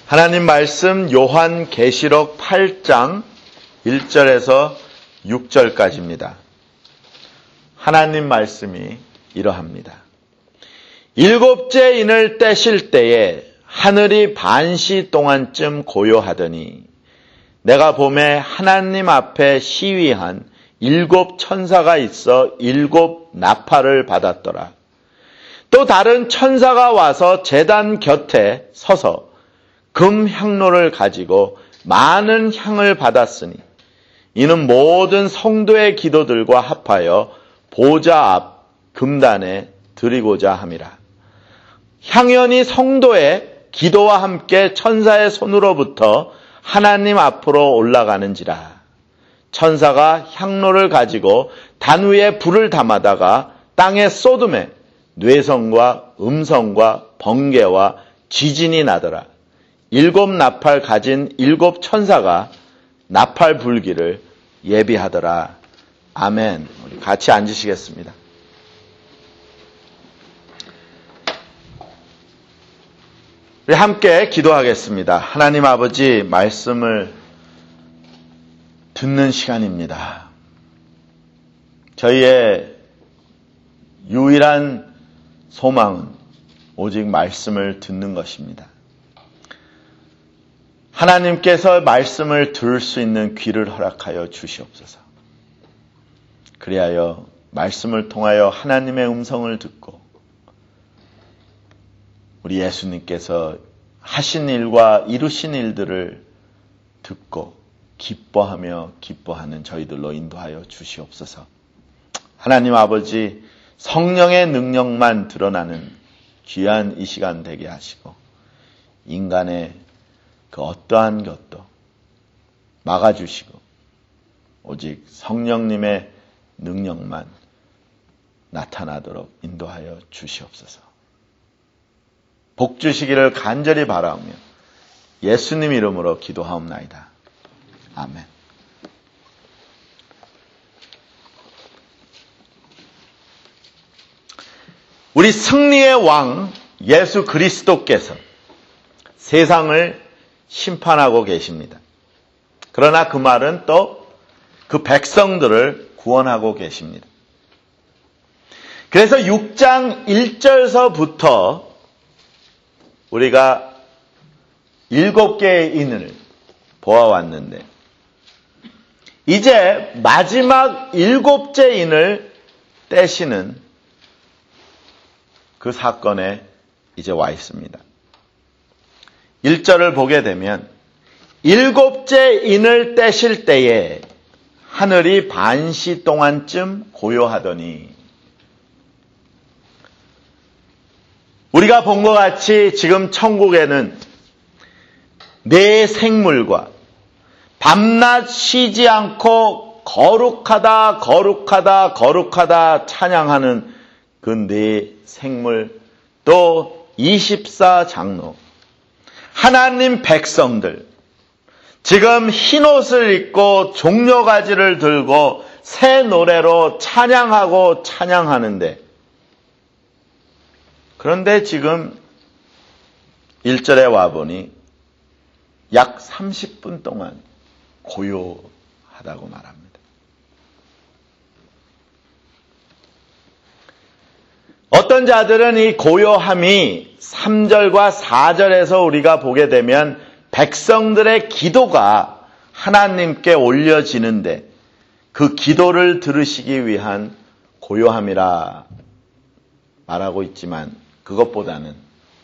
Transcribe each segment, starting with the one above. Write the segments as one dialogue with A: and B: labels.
A: 하나님 말씀 요한계시록 8장 1절에서 6절까지입니다. 하나님 말씀이 이러합니다. 일곱째 인을 떼실 때에 하늘이 반시 동안쯤 고요하더니 내가 보매 하나님 앞에 시위한 일곱 천사가 있어 일곱 나팔을 받았더라. 또 다른 천사가 와서 제단 곁에 서서 금 향로를 가지고 많은 향을 받았으니 이는 모든 성도의 기도들과 합하여 보좌 앞 금단에 드리고자 함이라. 향연이 성도의 기도와 함께 천사의 손으로부터 하나님 앞으로 올라가는지라. 천사가 향로를 가지고 단 위에 불을 담아다가 땅에 쏟음에 뇌성과 음성과 번개와 지진이 나더라. 일곱 나팔 가진 일곱 천사가 나팔 불기를 예비하더라. 아멘. 우리 같이 앉으시겠습니다. 우리 함께 기도하겠습니다. 하나님 아버지, 말씀을 듣는 시간입니다. 저희의 유일한 소망은 오직 말씀을 듣는 것입니다. 하나님께서 말씀을 들을 수 있는 귀를 허락하여 주시옵소서. 그리하여 말씀을 통하여 하나님의 음성을 듣고 우리 예수님께서 하신 일과 이루신 일들을 듣고 기뻐하며 기뻐하는 저희들로 인도하여 주시옵소서. 하나님 아버지, 성령의 능력만 드러나는 귀한 이 시간 되게 하시고 인간의 그 어떠한 것도 막아주시고 오직 성령님의 능력만 나타나도록 인도하여 주시옵소서. 복 주시기를 간절히 바라오며 예수님 이름으로 기도하옵나이다. 아멘. 우리 승리의 왕 예수 그리스도께서 세상을 심판하고 계십니다. 그러나 그 말은 또 그 백성들을 구원하고 계십니다. 그래서 6장 1절서부터 우리가 7개의 인을 보아왔는데 이제 마지막 7째 인을 떼시는 그 사건에 이제 와 있습니다. 1절을 보게 되면 7째 인을 떼실 때에 하늘이 반시 동안쯤 고요하더니 우리가 본 것 같이 지금 천국에는 네 생물과 밤낮 쉬지 않고 거룩하다 거룩하다 거룩하다 찬양하는 그 네 생물 또 24장로 하나님 백성들 지금 흰옷을 입고 종려가지를 들고 새 노래로 찬양하고 찬양하는데 그런데 지금 1절에 와보니 약 30분 동안 고요하다고 말합니다. 어떤 자들은 이 고요함이 3절과 4절에서 우리가 보게 되면 백성들의 기도가 하나님께 올려지는데 그 기도를 들으시기 위한 고요함이라 말하고 있지만 그것보다는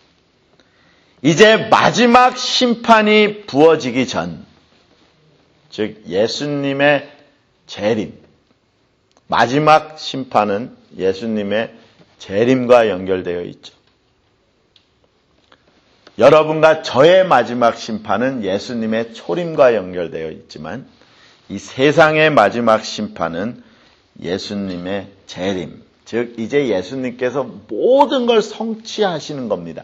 A: 이제 마지막 심판이 부어지기 전, 즉 예수님의 재림, 마지막 심판은 예수님의 재림과 연결되어 있죠. 여러분과 저의 마지막 심판은 예수님의 초림과 연결되어 있지만 이 세상의 마지막 심판은 예수님의 재림, 즉 이제 예수님께서 모든 걸 성취하시는 겁니다.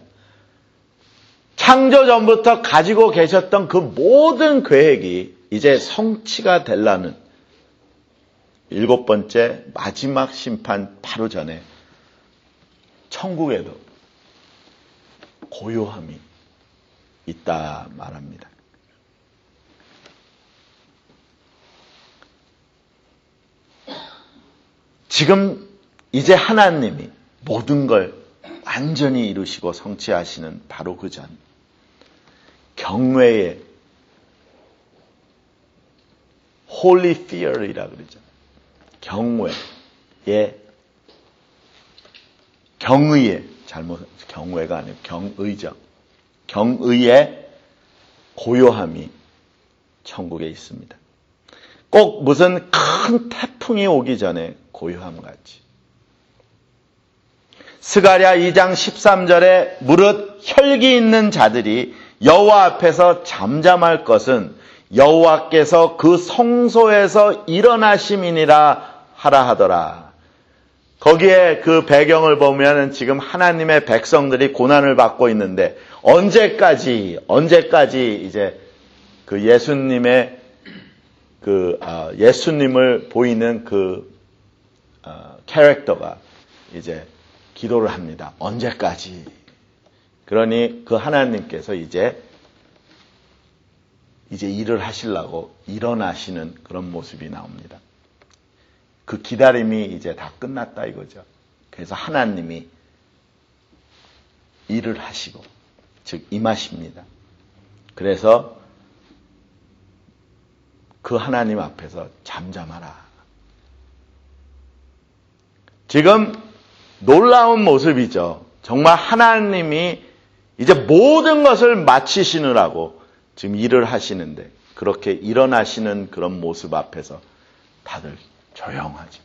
A: 창조 전부터 가지고 계셨던 그 모든 계획이 이제 성취가 되려는 7번째 마지막 심판 바로 전에 천국에도 고요함이 있다 말합니다. 지금 이제 하나님이 모든 걸 완전히 이루시고 성취하시는 바로 그 전, 경외의 holy fear이라 그러죠. 경의의, 경외가 아니고 경의죠. 경의의 고요함이 천국에 있습니다. 꼭 무슨 큰 태풍이 오기 전에 고요함 같이. 스가랴 2장 13절에 무릇 혈기 있는 자들이 여호와 앞에서 잠잠할 것은 여호와께서 그 성소에서 일어나심이니라 하라 하더라. 거기에 그 배경을 보면 지금 하나님의 백성들이 고난을 받고 있는데 언제까지 이제 그 예수님의 예수님을 보이는 캐릭터가 이제 기도를 합니다. 언제까지? 그러니 그 하나님께서 이제 일을 하시려고 일어나시는 그런 모습이 나옵니다. 그 기다림이 이제 다 끝났다 이거죠. 그래서 하나님이 일을 하시고, 즉 임하십니다. 그래서 그 하나님 앞에서 잠잠하라. 지금 놀라운 모습이죠. 정말 하나님이 이제 모든 것을 마치시느라고 지금 일을 하시는데 그렇게 일어나시는 그런 모습 앞에서 다들 조용하죠.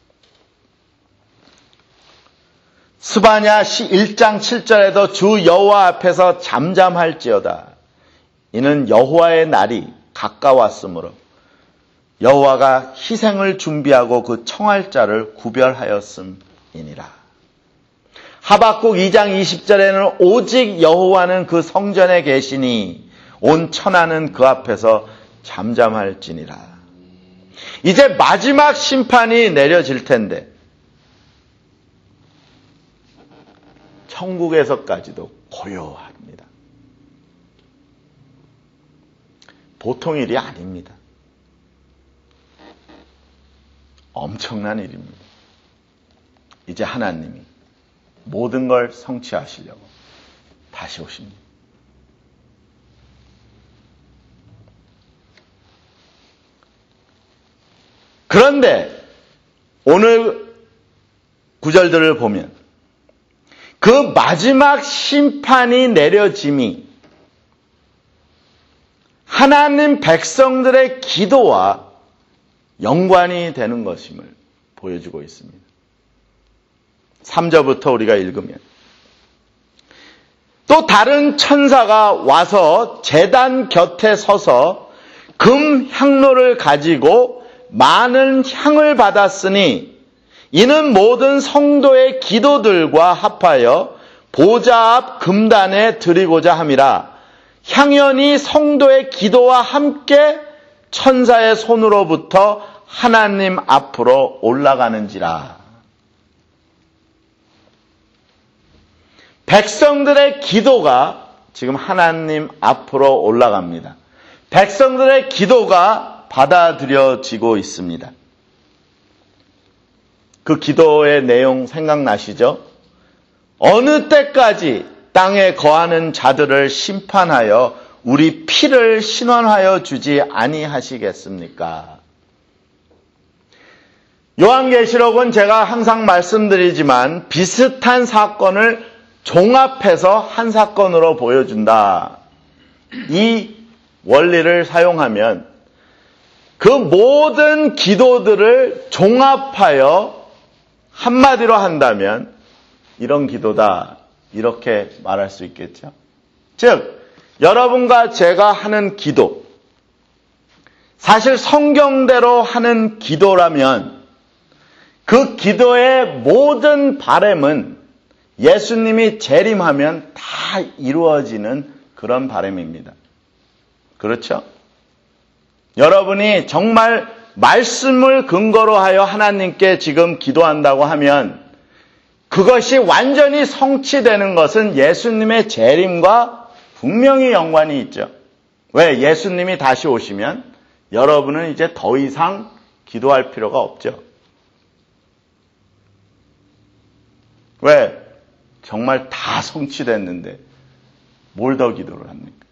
A: 스바냐 1장 7절에도 주 여호와 앞에서 잠잠할지어다. 이는 여호와의 날이 가까웠으므로 여호와가 희생을 준비하고 그 청할 자를 구별하였음이니라. 하박국 2장 20절에는 오직 여호와는 그 성전에 계시니 온 천하는 그 앞에서 잠잠할지니라. 이제 마지막 심판이 내려질 텐데 천국에서까지도 고요합니다. 보통 일이 아닙니다. 엄청난 일입니다. 이제 하나님이 모든 걸 성취하시려고 다시 오십니다. 그런데 오늘 구절들을 보면 그 마지막 심판이 내려짐이 하나님 백성들의 기도와 연관이 되는 것임을 보여주고 있습니다. 3절부터 우리가 읽으면 또 다른 천사가 와서 제단 곁에 서서 금 향로를 가지고 많은 향을 받았으니 이는 모든 성도의 기도들과 합하여 보좌 앞 금단에 드리고자 함이라. 향연이 성도의 기도와 함께 천사의 손으로부터 하나님 앞으로 올라가는지라. 백성들의 기도가 지금 하나님 앞으로 올라갑니다. 백성들의 기도가 받아들여지고 있습니다. 그 기도의 내용 생각나시죠? 어느 때까지 땅에 거하는 자들을 심판하여 우리 피를 신원하여 주지 아니하시겠습니까? 요한계시록은 제가 항상 말씀드리지만 비슷한 사건을 종합해서 한 사건으로 보여준다. 이 원리를 사용하면 그 모든 기도들을 종합하여 한마디로 한다면 이런 기도다. 이렇게 말할 수 있겠죠. 즉, 여러분과 제가 하는 기도, 사실 성경대로 하는 기도라면 그 기도의 모든 바램은 예수님이 재림하면 다 이루어지는 그런 바램입니다. 그렇죠? 여러분이 정말 말씀을 근거로 하여 하나님께 지금 기도한다고 하면 그것이 완전히 성취되는 것은 예수님의 재림과 분명히 연관이 있죠. 왜? 예수님이 다시 오시면 여러분은 이제 더 이상 기도할 필요가 없죠. 왜? 정말 다 성취됐는데 뭘 더 기도를 합니까?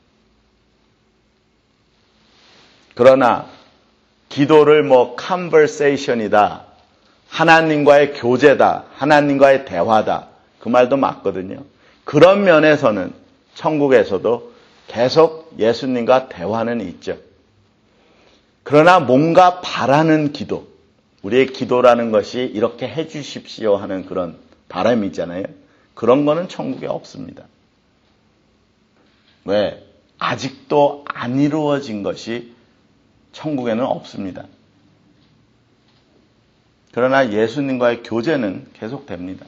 A: 그러나 기도를 conversation이다, 하나님과의 교제다, 하나님과의 대화다, 그 말도 맞거든요. 그런 면에서는 천국에서도 계속 예수님과 대화는 있죠. 그러나 뭔가 바라는 기도, 우리의 기도라는 것이 이렇게 해 주십시오 하는 그런 바람이 있잖아요. 그런 거는 천국에 없습니다. 왜? 아직도 안 이루어진 것이 천국에는 없습니다. 그러나 예수님과의 교제는 계속됩니다.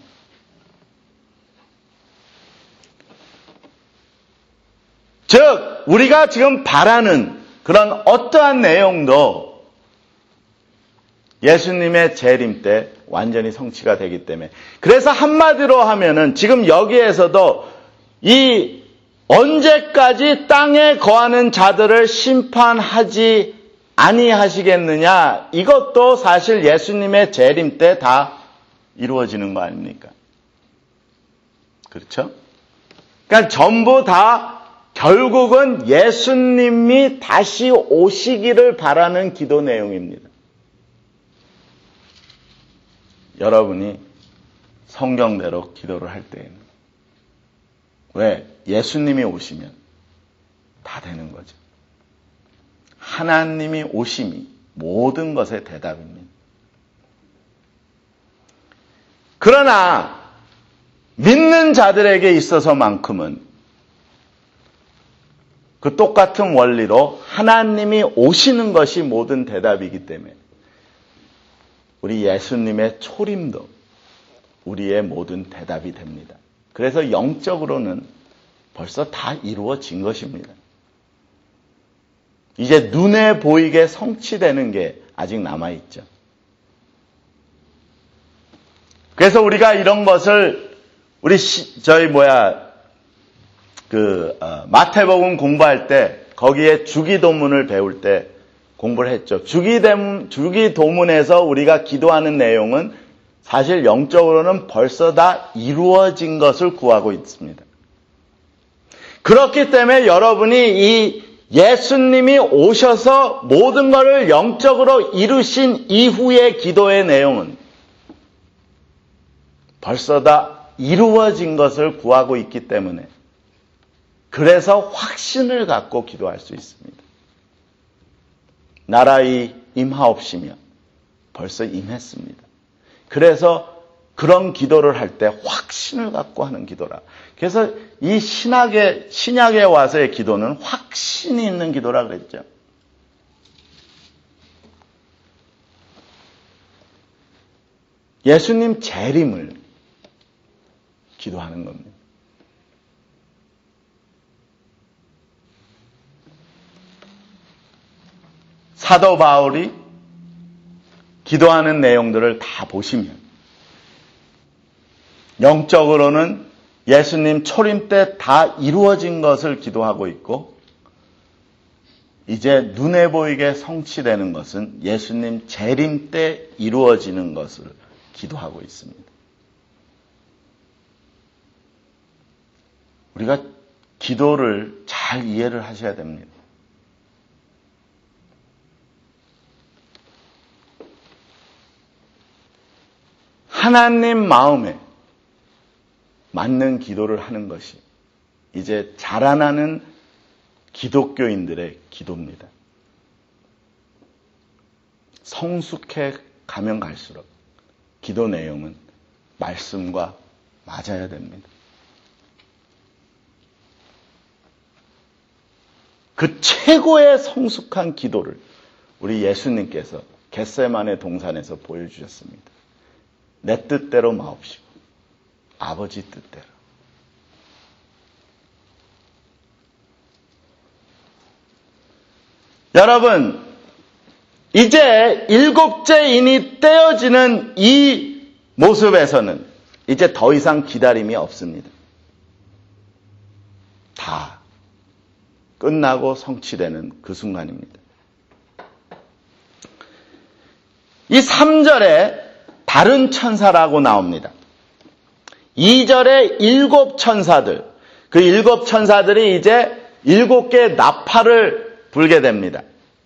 A: 즉, 우리가 지금 바라는 그런 어떠한 내용도 예수님의 재림 때 완전히 성취가 되기 때문에, 그래서 한마디로 하면은 지금 여기에서도 이 언제까지 땅에 거하는 자들을 심판하지 아니하시겠느냐, 이것도 사실 예수님의 재림 때 다 이루어지는 거 아닙니까? 그렇죠? 그러니까 전부 다 결국은 예수님이 다시 오시기를 바라는 기도 내용입니다. 여러분이 성경대로 기도를 할 때에는, 왜? 예수님이 오시면 다 되는 거죠. 하나님이 오심이 모든 것의 대답입니다. 그러나 믿는 자들에게 있어서만큼은 그 똑같은 원리로 하나님이 오시는 것이 모든 대답이기 때문에 우리 예수님의 초림도 우리의 모든 대답이 됩니다. 그래서 영적으로는 벌써 다 이루어진 것입니다. 이제 눈에 보이게 성취되는 게 아직 남아있죠. 그래서 우리가 이런 것을 마태복음 공부할 때 거기에 주기도문을 배울 때 공부를 했죠. 주기도문에서 우리가 기도하는 내용은 사실 영적으로는 벌써 다 이루어진 것을 구하고 있습니다. 그렇기 때문에 여러분이 이 예수님이 오셔서 모든 것을 영적으로 이루신 이후의 기도의 내용은 벌써 다 이루어진 것을 구하고 있기 때문에, 그래서 확신을 갖고 기도할 수 있습니다. 나라의 임하옵시며 벌써 임했습니다. 그래서 그런 기도를 할 때 확신을 갖고 하는 기도라. 그래서 이 신약에 와서의 기도는 확신이 있는 기도라 그랬죠. 예수님 재림을 기도하는 겁니다. 사도 바울이 기도하는 내용들을 다 보시면 영적으로는 예수님 초림 때 다 이루어진 것을 기도하고 있고, 이제 눈에 보이게 성취되는 것은 예수님 재림 때 이루어지는 것을 기도하고 있습니다. 우리가 기도를 잘 이해를 하셔야 됩니다. 하나님 마음에 맞는 기도를 하는 것이 이제 자라나는 기독교인들의 기도입니다. 성숙해 가면 갈수록 기도 내용은 말씀과 맞아야 됩니다. 그 최고의 성숙한 기도를 우리 예수님께서 겟세마네 동산에서 보여주셨습니다. 내 뜻대로 마옵시고 아버지 뜻대로. 여러분, 이제 일곱째 인이 떼어지는 이 모습에서는 이제 더 이상 기다림이 없습니다. 다 끝나고 성취되는 그 순간입니다. 이 3절에 다른 천사라고 나옵니다. 2절에 7 천사들, 그 7 천사들이 이제 7개의 나팔을 불게 됩니다.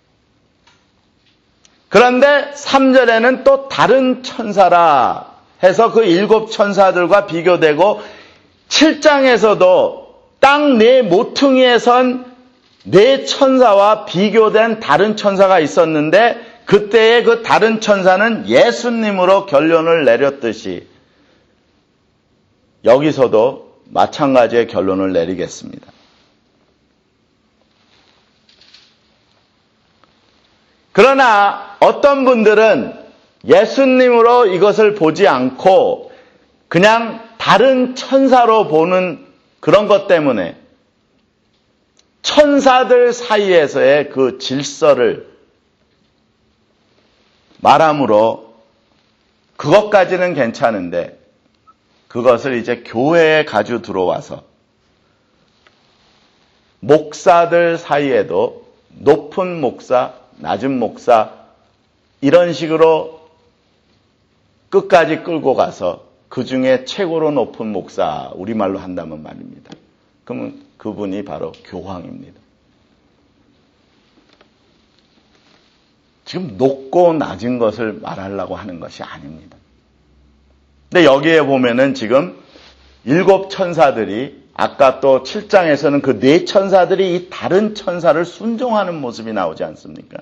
A: 그런데 3절에는 또 다른 천사라 해서 그 7 천사들과 비교되고 7장에서도 땅 네 모퉁이에 선 4 천사와 비교된 다른 천사가 있었는데 그때의 그 다른 천사는 예수님으로 결론을 내렸듯이 여기서도 마찬가지의 결론을 내리겠습니다. 그러나 어떤 분들은 예수님으로 이것을 보지 않고 그냥 다른 천사로 보는 그런 것 때문에 천사들 사이에서의 그 질서를 말함으로 그것까지는 괜찮은데 그것을 이제 교회에 가지고 들어와서 목사들 사이에도 높은 목사, 낮은 목사 이런 식으로 끝까지 끌고 가서 그 중에 최고로 높은 목사, 우리말로 한다면 말입니다. 그러면 그분이 바로 교황입니다. 지금 높고 낮은 것을 말하려고 하는 것이 아닙니다. 근데 여기에 보면은 지금 7 천사들이 아까 또 7장에서는 그 4 천사들이 이 다른 천사를 순종하는 모습이 나오지 않습니까?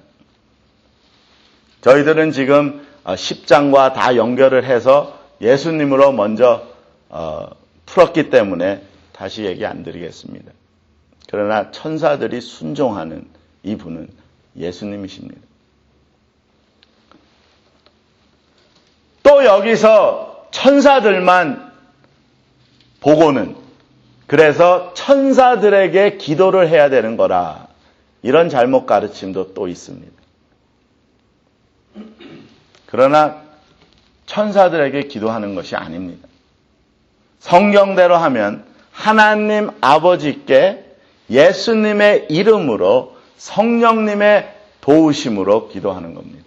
A: 저희들은 지금 10장과 다 연결을 해서 예수님으로 먼저 풀었기 때문에 다시 얘기 안 드리겠습니다. 그러나 천사들이 순종하는 이분은 예수님이십니다. 또 여기서 천사들만 보고는 그래서 천사들에게 기도를 해야 되는 거라 이런 잘못 가르침도 또 있습니다. 그러나 천사들에게 기도하는 것이 아닙니다. 성경대로 하면 하나님 아버지께 예수님의 이름으로 성령님의 도우심으로 기도하는 겁니다.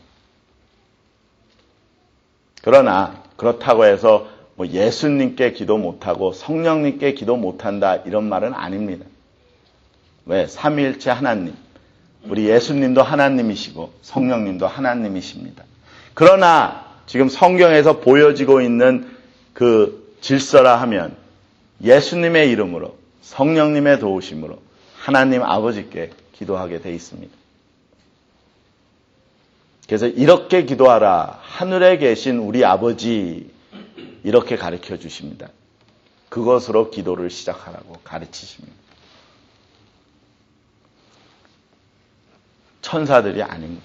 A: 그러나 그렇다고 해서 뭐 예수님께 기도 못하고 성령님께 기도 못한다 이런 말은 아닙니다. 왜? 삼위일체 하나님. 우리 예수님도 하나님이시고 성령님도 하나님이십니다. 그러나 지금 성경에서 보여지고 있는 그 질서라 하면 예수님의 이름으로 성령님의 도우심으로 하나님 아버지께 기도하게 돼 있습니다. 그래서 이렇게 기도하라. 하늘에 계신 우리 아버지 이렇게 가르쳐 주십니다. 그것으로 기도를 시작하라고 가르치십니다. 천사들이 아닙니다.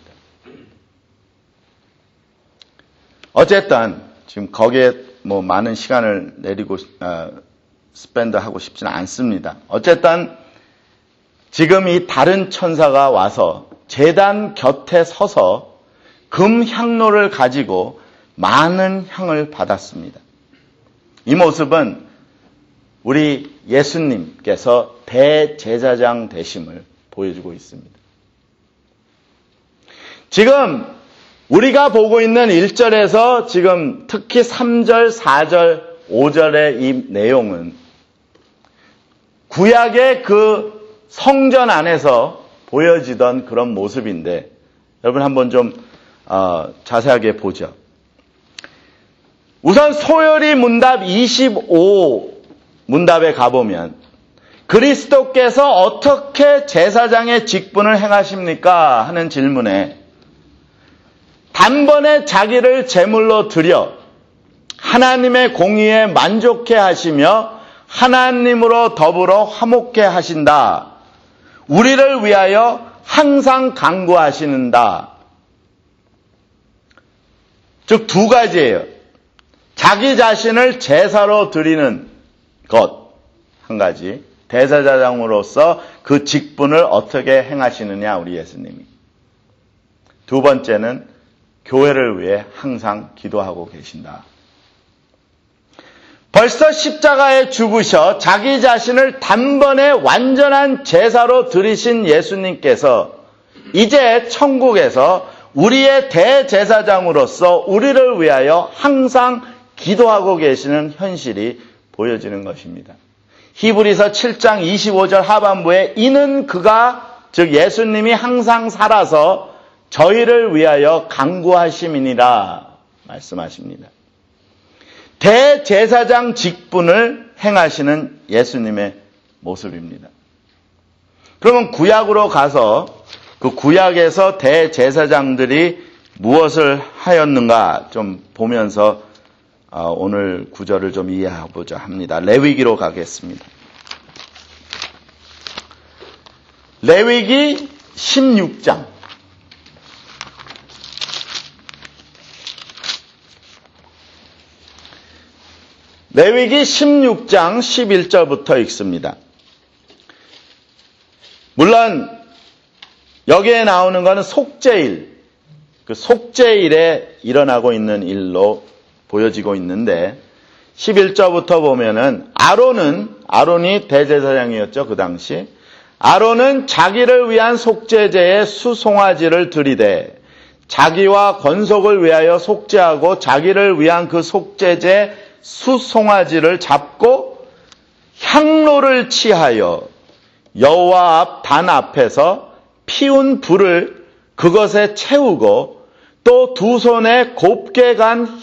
A: 어쨌든 지금 거기에 뭐 많은 시간을 내리고 스펜드하고 싶지는 않습니다. 어쨌든 지금 이 다른 천사가 와서 제단 곁에 서서 금 향로를 가지고 많은 향을 받았습니다. 이 모습은 우리 예수님께서 대제사장 되심을 보여주고 있습니다. 지금 우리가 보고 있는 1절에서 지금 특히 3절, 4절, 5절의 이 내용은 구약의 그 성전 안에서 보여지던 그런 모습인데 여러분 한번 좀 자세하게 보죠. 우선 소열이 문답 25 문답에 가보면 그리스도께서 어떻게 제사장의 직분을 행하십니까? 하는 질문에 단번에 자기를 제물로 드려 하나님의 공의에 만족해 하시며 하나님으로 더불어 화목해 하신다. 우리를 위하여 항상 간구하시는다. 즉 2가지예요. 자기 자신을 제사로 드리는 것 한 가지, 대제사장으로서 그 직분을 어떻게 행하시느냐 우리 예수님이. 2번째는 교회를 위해 항상 기도하고 계신다. 벌써 십자가에 죽으셔 자기 자신을 단번에 완전한 제사로 드리신 예수님께서 이제 천국에서 우리의 대제사장으로서 우리를 위하여 항상 기도하고 계시는 현실이 보여지는 것입니다. 히브리서 7장 25절 하반부에 이는 그가 즉 예수님이 항상 살아서 저희를 위하여 간구하심이니라 말씀하십니다. 대제사장 직분을 행하시는 예수님의 모습입니다. 그러면 구약으로 가서 그 구약에서 대제사장들이 무엇을 하였는가 좀 보면서 오늘 구절을 좀 이해해보자 합니다. 레위기로 가겠습니다. 레위기 16장. 레위기 16장 11절부터 읽습니다. 물론 여기에 나오는 것은 속죄일, 그 속죄일에 일어나고 있는 일로 보여지고 있는데 11절부터 보면은 아론이 대제사장이었죠. 그 당시. 아론은 자기를 위한 속죄제에 수송아지를 들이되 자기와 권속을 위하여 속죄하고 자기를 위한 그 속죄제 수송아지를 잡고 향로를 취하여 여호와 앞 단 앞에서 피운 불을 그것에 채우고 또 두 손에 곱게 간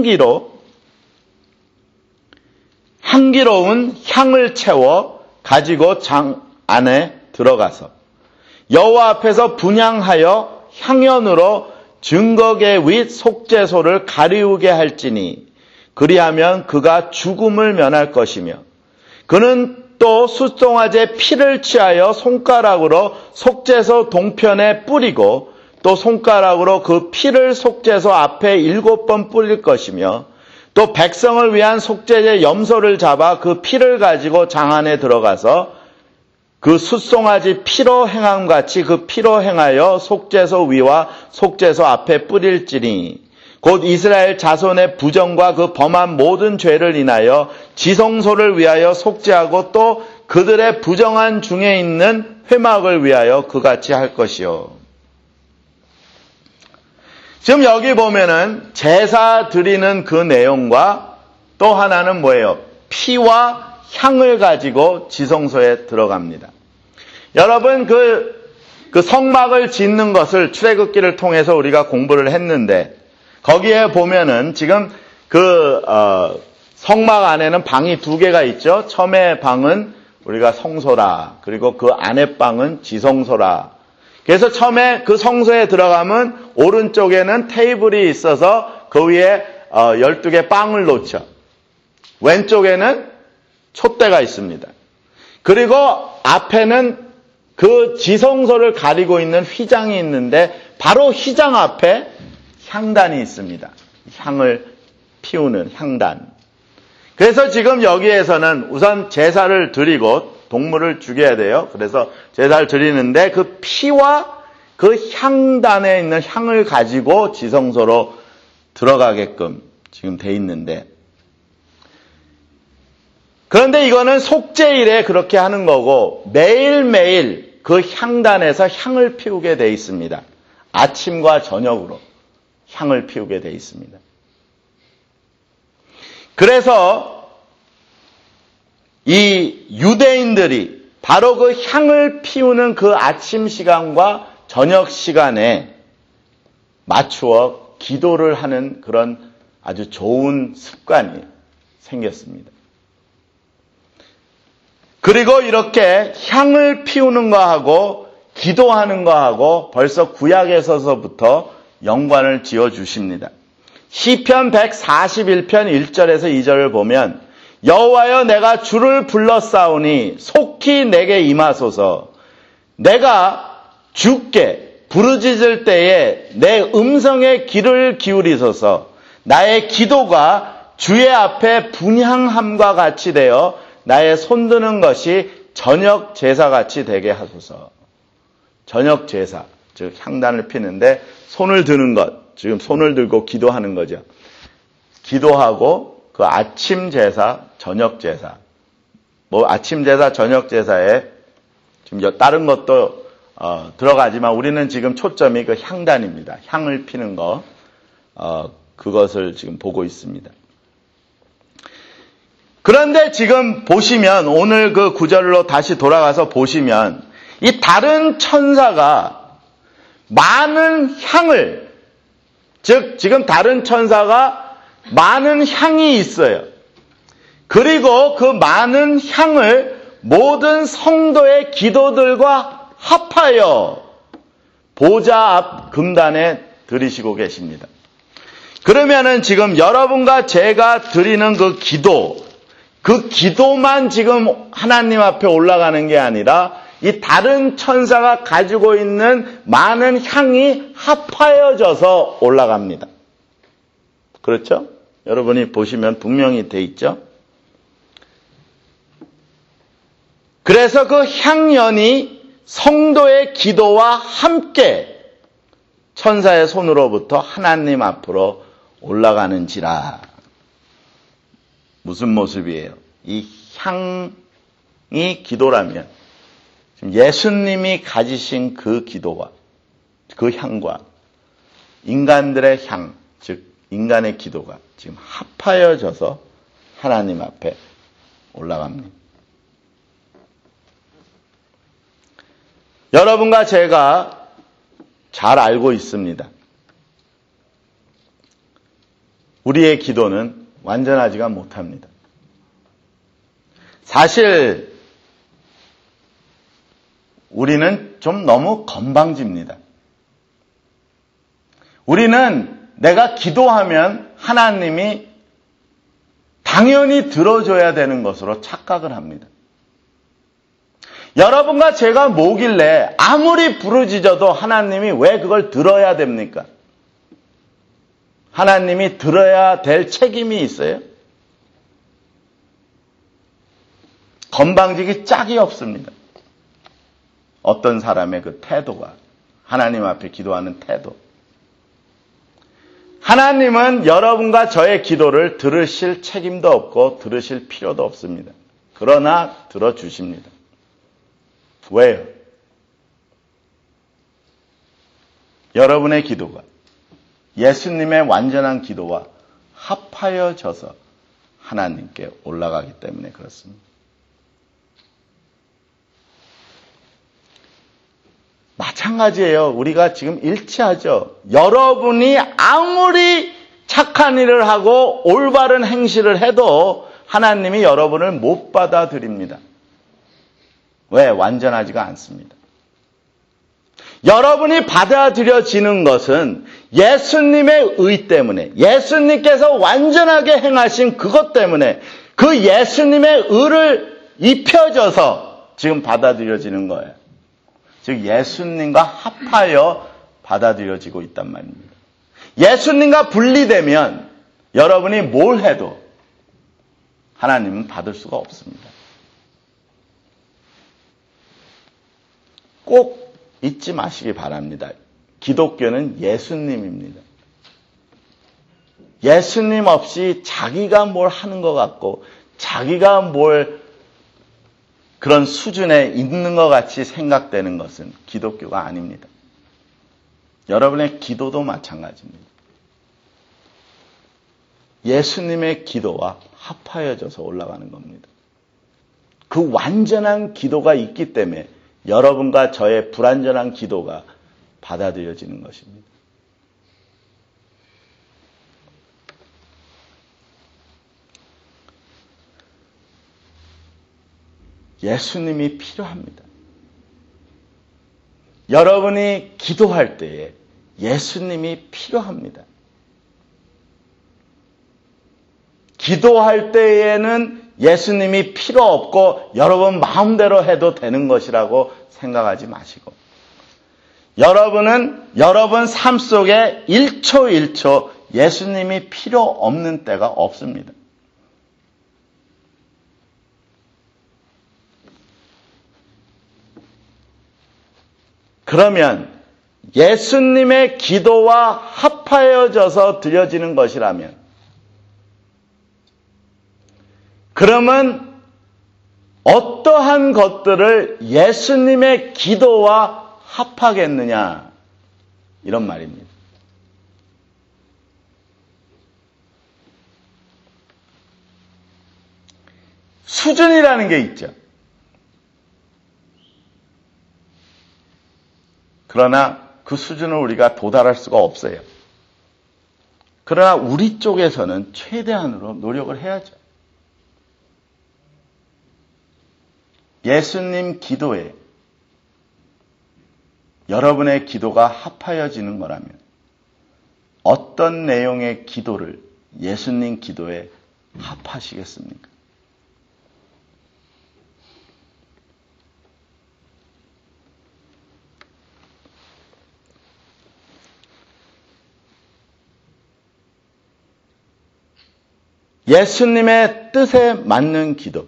A: 향기로운 향을 채워 가지고 장 안에 들어가서 여호와 앞에서 분향하여 향연으로 증거계 윗 속죄소를 가리우게 할지니 그리하면 그가 죽음을 면할 것이며 그는 또 숫송아지의 피를 취하여 손가락으로 속죄소 동편에 뿌리고 또 손가락으로 그 피를 속죄소 앞에 7번 뿌릴 것이며 또 백성을 위한 속죄제 염소를 잡아 그 피를 가지고 장 안에 들어가서 그 숫송아지 피로 행함같이 그 피로 행하여 속죄소 위와 속죄소 앞에 뿌릴지니 곧 이스라엘 자손의 부정과 그 범한 모든 죄를 인하여 지성소를 위하여 속죄하고 또 그들의 부정한 중에 있는 회막을 위하여 그같이 할 것이요. 지금 여기 보면은 제사 드리는 그 내용과 또 하나는 뭐예요? 피와 향을 가지고 지성소에 들어갑니다. 여러분 그 성막을 짓는 것을 출애굽기를 통해서 우리가 공부를 했는데 거기에 보면은 지금 성막 안에는 방이 2개가 있죠. 처음에 방은 우리가 성소라, 그리고 그 안에 방은 지성소라. 그래서 처음에 그 성소에 들어가면 오른쪽에는 테이블이 있어서 그 위에 12개 빵을 놓죠. 왼쪽에는 촛대가 있습니다. 그리고 앞에는 그 지성소를 가리고 있는 휘장이 있는데 바로 휘장 앞에 향단이 있습니다. 향을 피우는 향단. 그래서 지금 여기에서는 우선 제사를 드리고 동물을 죽여야 돼요. 그래서 제사를 드리는데 그 피와 그 향단에 있는 향을 가지고 지성소로 들어가게끔 지금 돼 있는데 그런데 이거는 속죄일에 그렇게 하는 거고 매일매일 그 향단에서 향을 피우게 돼 있습니다. 아침과 저녁으로 향을 피우게 돼 있습니다. 그래서 이 유대인들이 바로 그 향을 피우는 그 아침 시간과 저녁 시간에 맞추어 기도를 하는 그런 아주 좋은 습관이 생겼습니다. 그리고 이렇게 향을 피우는 거하고 기도하는 거하고 벌써 구약에서부터 연관을 지어주십니다. 시편 141편 1절에서 2절을 보면 여호와여 내가 주를 불렀사오니 속히 내게 임하소서. 내가 주께 부르짖을 때에 내 음성에 귀를 기울이소서. 나의 기도가 주의 앞에 분향함과 같이 되어 나의 손드는 것이 저녁 제사같이 되게 하소서. 저녁 제사, 즉 향단을 피는데 손을 드는 것, 지금 손을 들고 기도하는 거죠. 기도하고 그 아침 제사, 저녁 제사, 뭐 아침 제사, 저녁 제사에 지금 다른 것도 들어가지만 우리는 지금 초점이 그 향단입니다. 향을 피는 거, 그것을 지금 보고 있습니다. 그런데 지금 보시면 오늘 그 구절로 다시 돌아가서 보시면 이 다른 천사가 많은 향을, 즉 지금 다른 천사가 많은 향이 있어요. 그리고 그 많은 향을 모든 성도의 기도들과 합하여 보좌 앞 금단에 드리시고 계십니다. 그러면은 지금 여러분과 제가 드리는 그 기도만 지금 하나님 앞에 올라가는 게 아니라 이 다른 천사가 가지고 있는 많은 향이 합하여져서 올라갑니다. 그렇죠? 여러분이 보시면 분명히 돼 있죠? 그래서 그 향연이 성도의 기도와 함께 천사의 손으로부터 하나님 앞으로 올라가는지라. 무슨 모습이에요? 이 향이 기도라면 지금 예수님이 가지신 그 기도와 그 향과 인간들의 향, 즉 인간의 기도가 지금 합하여져서 하나님 앞에 올라갑니다. 여러분과 제가 잘 알고 있습니다. 우리의 기도는 완전하지가 못합니다. 사실 우리는 좀 너무 건방집니다. 우리는 내가 기도하면 하나님이 당연히 들어줘야 되는 것으로 착각을 합니다. 여러분과 제가 뭐길래 아무리 부르짖어도 하나님이 왜 그걸 들어야 됩니까? 하나님이 들어야 될 책임이 있어요? 건방지기 짝이 없습니다. 어떤 사람의 그 태도가, 하나님 앞에 기도하는 태도. 하나님은 여러분과 저의 기도를 들으실 책임도 없고 들으실 필요도 없습니다. 그러나 들어주십니다. 왜요? 여러분의 기도가 예수님의 완전한 기도와 합하여져서 하나님께 올라가기 때문에 그렇습니다. 마찬가지예요. 우리가 지금 일치하죠. 여러분이 아무리 착한 일을 하고 올바른 행실을 해도 하나님이 여러분을 못 받아들입니다. 왜? 완전하지가 않습니다. 여러분이 받아들여지는 것은 예수님의 의 때문에, 예수님께서 완전하게 행하신 그것 때문에 그 예수님의 의를 입혀져서 지금 받아들여지는 거예요. 즉 예수님과 합하여 받아들여지고 있단 말입니다. 예수님과 분리되면 여러분이 뭘 해도 하나님은 받을 수가 없습니다. 꼭 잊지 마시기 바랍니다. 기독교는 예수님입니다. 예수님 없이 자기가 뭘 하는 것 같고 자기가 뭘 그런 수준에 있는 것 같이 생각되는 것은 기독교가 아닙니다. 여러분의 기도도 마찬가지입니다. 예수님의 기도와 합하여져서 올라가는 겁니다. 그 완전한 기도가 있기 때문에 여러분과 저의 불완전한 기도가 받아들여지는 것입니다. 예수님이 필요합니다. 여러분이 기도할 때에 예수님이 필요합니다. 기도할 때에는 예수님이 필요 없고 여러분 마음대로 해도 되는 것이라고 생각하지 마시고 여러분은 여러분 삶 속에 1초 1초 예수님이 필요 없는 때가 없습니다. 그러면 예수님의 기도와 합하여져서 드려지는 것이라면 그러면 어떠한 것들을 예수님의 기도와 합하겠느냐, 이런 말입니다. 수준이라는 게 있죠. 그러나 그 수준을 우리가 도달할 수가 없어요. 그러나 우리 쪽에서는 최대한으로 노력을 해야죠. 예수님 기도에 여러분의 기도가 합하여지는 거라면 어떤 내용의 기도를 예수님 기도에 합하시겠습니까? 예수님의 뜻에 맞는 기도.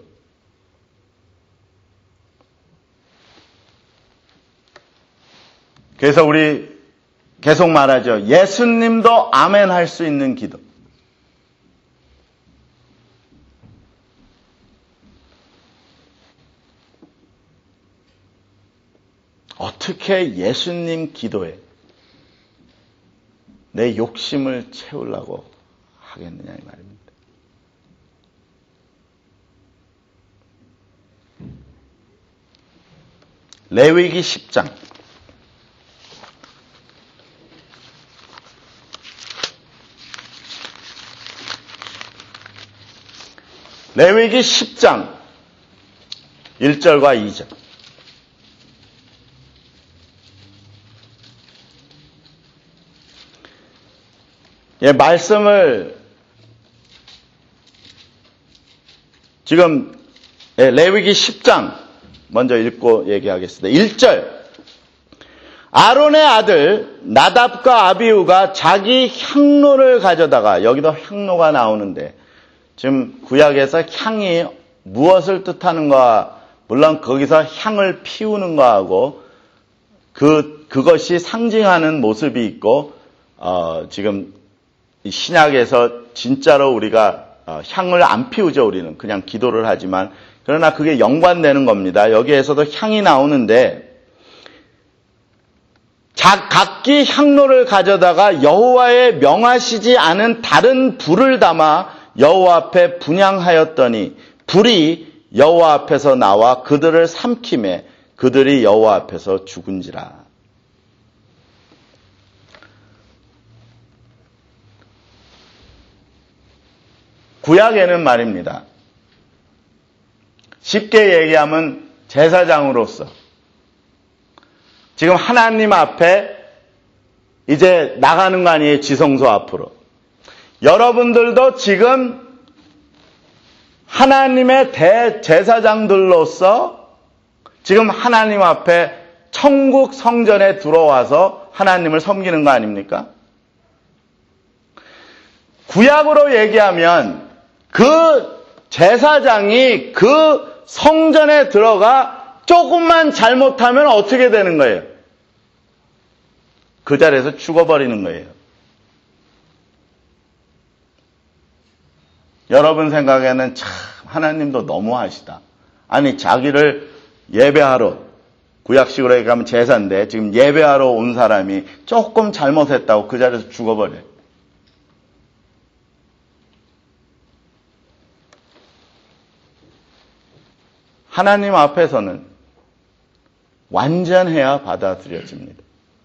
A: 그래서 우리 계속 말하죠. 예수님도 아멘 할 수 있는 기도. 어떻게 예수님 기도에 내 욕심을 채우려고 하겠느냐 이 말입니다. 레위기 10장 레위기 10장 1절과 2절. 말씀을 지금 레위기 10장 먼저 읽고 얘기하겠습니다. 1절. 아론의 아들 나답과 아비후가 자기 향로를 가져다가, 여기도 향로가 나오는데 지금 구약에서 향이 무엇을 뜻하는가, 물론 거기서 향을 피우는 거하고 그것이 상징하는 모습이 있고, 지금 신약에서 진짜로 우리가 향을 안 피우죠. 우리는 그냥 기도를 하지만, 그러나 그게 연관되는 겁니다. 여기에서도 향이 나오는데, 각기 향로를 가져다가 여호와의 명하시지 않은 다른 불을 담아 여호와 앞에 분향하였더니 불이 여호와 앞에서 나와 그들을 삼키매 그들이 여호와 앞에서 죽은지라. 구약에는 말입니다. 쉽게 얘기하면 제사장으로서 지금 하나님 앞에 이제 나가는 거 아니에요. 지성소 앞으로. 여러분들도 지금 하나님의 대제사장들로서 지금 하나님 앞에 천국 성전에 들어와서 하나님을 섬기는 거 아닙니까? 구약으로 얘기하면 그 제사장이 그 성전에 들어가 조금만 잘못하면 어떻게 되는 거예요? 그 자리에서 죽어버리는 거예요. 여러분 생각에는 참 하나님도 너무하시다. 아니 자기를 예배하러, 구약식으로 얘기하면 제사인데 지금 예배하러 온 사람이 조금 잘못했다고 그 자리에서 죽어버려요. 하나님 앞에서는 완전해야 받아들여집니다.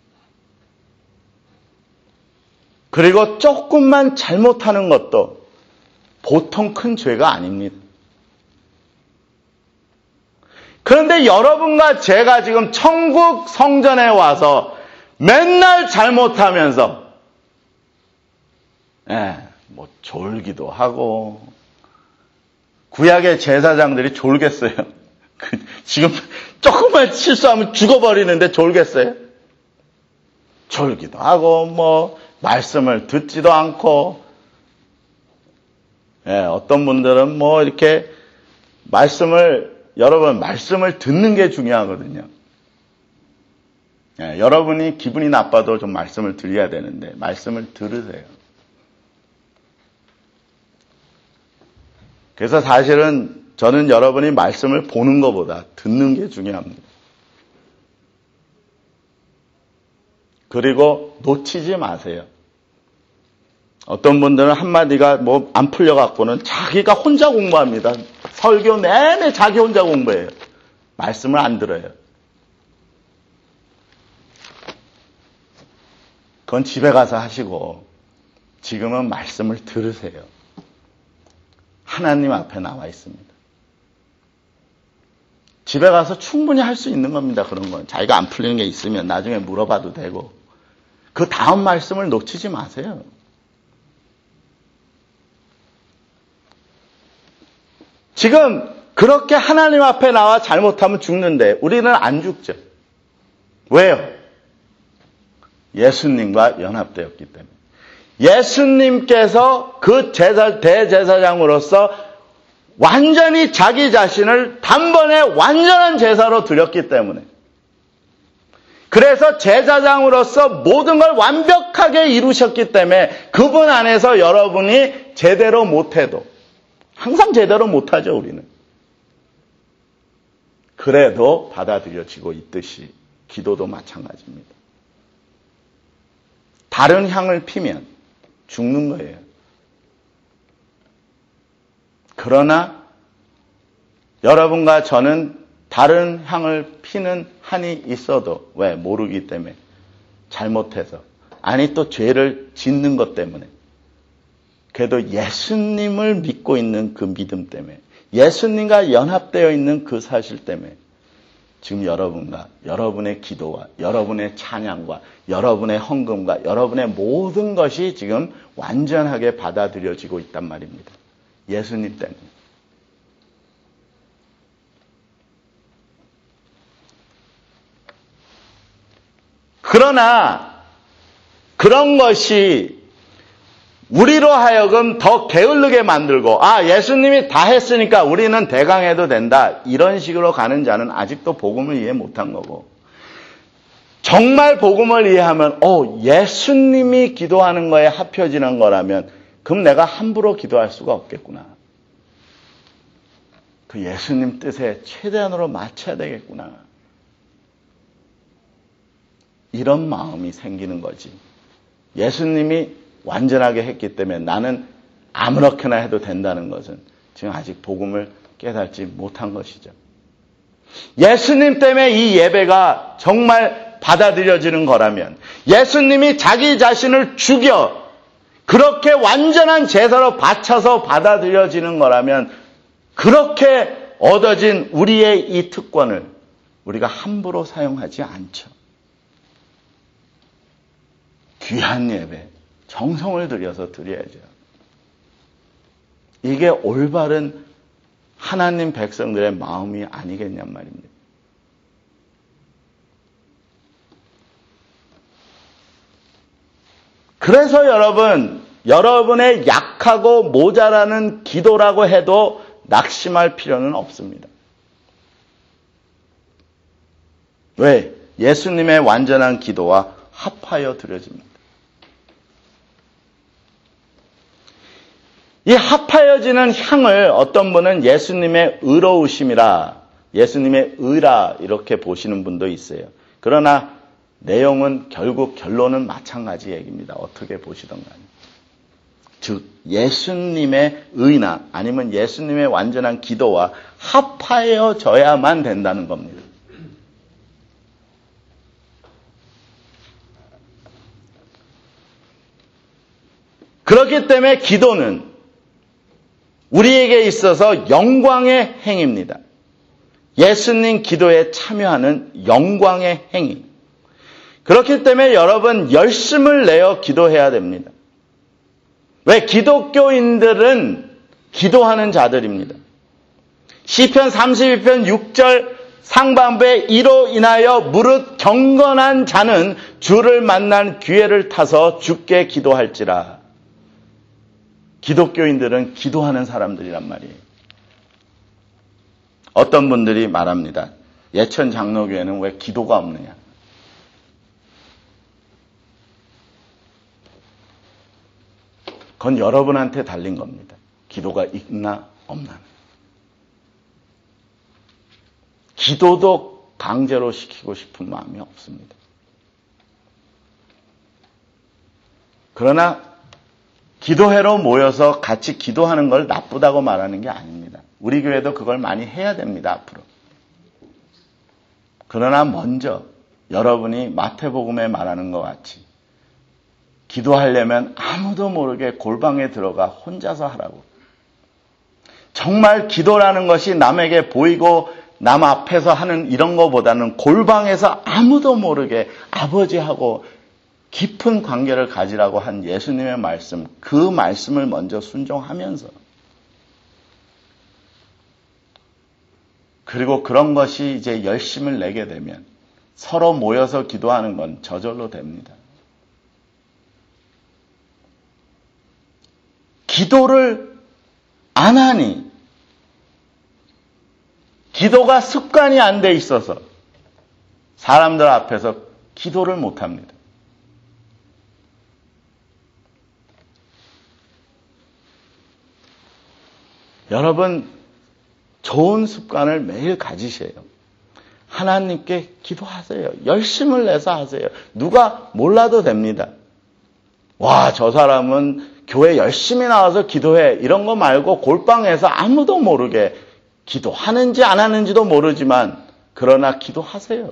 A: 그리고 조금만 잘못하는 것도 보통 큰 죄가 아닙니다. 그런데 여러분과 제가 지금 천국 성전에 와서 맨날 잘못하면서 뭐 졸기도 하고, 구약의 제사장들이 졸겠어요? 지금 조금만 실수하면 죽어버리는데 졸겠어요? 졸기도 하고 뭐 말씀을 듣지도 않고, 어떤 분들은 뭐 이렇게 여러분 말씀을 듣는 게 중요하거든요. 여러분이 기분이 나빠도 좀 말씀을 드려야 되는데 말씀을 들으세요. 그래서 사실은 저는 여러분이 말씀을 보는 것보다 듣는 게 중요합니다. 그리고 놓치지 마세요. 어떤 분들은 한마디가 뭐 안 풀려갖고는 자기가 혼자 공부합니다. 설교 내내 자기 혼자 공부해요. 말씀을 안 들어요. 그건 집에 가서 하시고 지금은 말씀을 들으세요. 하나님 앞에 나와 있습니다. 집에 가서 충분히 할 수 있는 겁니다. 그런 건. 자기가 안 풀리는 게 있으면 나중에 물어봐도 되고. 그 다음 말씀을 놓치지 마세요. 지금 그렇게 하나님 앞에 나와 잘못하면 죽는데 우리는 안 죽죠. 왜요? 예수님과 연합되었기 때문에. 예수님께서 그 대제사장으로서 완전히 자기 자신을 단번에 완전한 제사로 드렸기 때문에. 그래서 제사장으로서 모든 걸 완벽하게 이루셨기 때문에 그분 안에서 여러분이 제대로 못해도 항상 제대로 못하죠, 우리는. 그래도 받아들여지고 있듯이 기도도 마찬가지입니다. 다른 향을 피면 죽는 거예요. 그러나 여러분과 저는 다른 향을 피는 한이 있어도 왜? 모르기 때문에. 잘못해서. 아니 또 죄를 짓는 것 때문에. 그래도 예수님을 믿고 있는 그 믿음 때문에. 예수님과 연합되어 있는 그 사실 때문에. 지금 여러분과 여러분의 기도와 여러분의 찬양과 여러분의 헌금과 여러분의 모든 것이 지금 완전하게 받아들여지고 있단 말입니다. 예수님 때문에. 그러나 그런 것이 우리로 하여금 더 게을르게 만들고 예수님이 다 했으니까 우리는 대강해도 된다. 이런 식으로 가는 자는 아직도 복음을 이해 못한 거고 정말 복음을 이해하면 예수님이 기도하는 거에 합혀지는 거라면 그럼 내가 함부로 기도할 수가 없겠구나. 그 예수님 뜻에 최대한으로 맞춰야 되겠구나. 이런 마음이 생기는 거지. 예수님이 완전하게 했기 때문에 나는 아무렇게나 해도 된다는 것은 지금 아직 복음을 깨닫지 못한 것이죠. 예수님 때문에 이 예배가 정말 받아들여지는 거라면 예수님이 자기 자신을 죽여 그렇게 완전한 제사로 바쳐서 받아들여지는 거라면 그렇게 얻어진 우리의 이 특권을 우리가 함부로 사용하지 않죠. 귀한 예배, 정성을 들여서 드려야죠. 이게 올바른 하나님 백성들의 마음이 아니겠냔 말입니다. 그래서 여러분의 약하고 모자라는 기도라고 해도 낙심할 필요는 없습니다. 왜? 예수님의 완전한 기도와 합하여 드려집니다. 이 합하여지는 향을 어떤 분은 예수님의 의로우심이라, 예수님의 의라 이렇게 보시는 분도 있어요. 그러나 내용은 결국 결론은 마찬가지 얘기입니다. 어떻게 보시던 간에. 즉 예수님의 의나 아니면 예수님의 완전한 기도와 합하여져야만 된다는 겁니다. 그렇기 때문에 기도는 우리에게 있어서 영광의 행위입니다. 예수님 기도에 참여하는 영광의 행위. 그렇기 때문에 여러분 열심을 내어 기도해야 됩니다. 왜? 기독교인들은 기도하는 자들입니다. 시편 32편 6절 상반부에 이로 인하여 무릇 경건한 자는 주를 만난 기회를 타서 주께 기도할지라. 기독교인들은 기도하는 사람들이란 말이에요. 어떤 분들이 말합니다. 예천 장로교회는 왜 기도가 없느냐. 그건 여러분한테 달린 겁니다. 기도가 있나 없는. 기도도 강제로 시키고 싶은 마음이 없습니다. 그러나 기도회로 모여서 같이 기도하는 걸 나쁘다고 말하는 게 아닙니다. 우리 교회도 그걸 많이 해야 됩니다, 앞으로. 그러나 먼저 여러분이 마태복음에 말하는 것 같이 기도하려면 아무도 모르게 골방에 들어가 혼자서 하라고. 정말 기도라는 것이 남에게 보이고 남 앞에서 하는 이런 것보다는 골방에서 아무도 모르게 아버지하고 깊은 관계를 가지라고 한 예수님의 말씀, 그 말씀을 먼저 순종하면서, 그리고 그런 것이 이제 열심을 내게 되면 서로 모여서 기도하는 건 저절로 됩니다. 기도를 안 하니, 기도가 습관이 안 돼 있어서 사람들 앞에서 기도를 못 합니다. 여러분, 좋은 습관을 매일 가지세요. 하나님께 기도하세요. 열심을 내서 하세요. 누가 몰라도 됩니다. 와, 저 사람은 교회 열심히 나와서 기도해. 이런 거 말고 골방에서 아무도 모르게 기도하는지 안 하는지도 모르지만 그러나 기도하세요.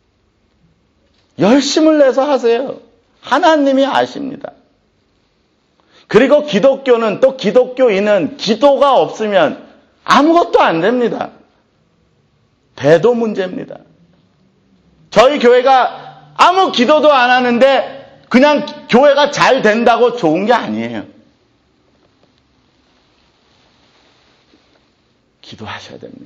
A: 열심을 내서 하세요. 하나님이 아십니다. 그리고 기독교는, 또 기독교인은 기도가 없으면 아무것도 안 됩니다. 배도 문제입니다. 저희 교회가 아무 기도도 안 하는데 그냥 교회가 잘 된다고 좋은 게 아니에요. 기도하셔야 됩니다.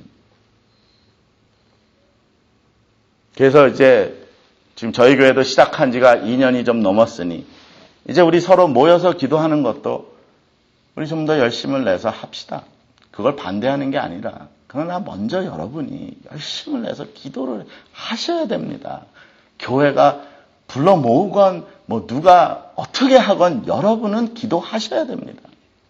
A: 그래서 이제 지금 저희 교회도 시작한 지가 2년이 좀 넘었으니 이제 우리 서로 모여서 기도하는 것도 우리 좀 더 열심을 내서 합시다. 그걸 반대하는 게 아니라, 그러나 먼저 여러분이 열심을 내서 기도를 하셔야 됩니다. 교회가 불러 모으건 뭐 누가 어떻게 하건 여러분은 기도하셔야 됩니다.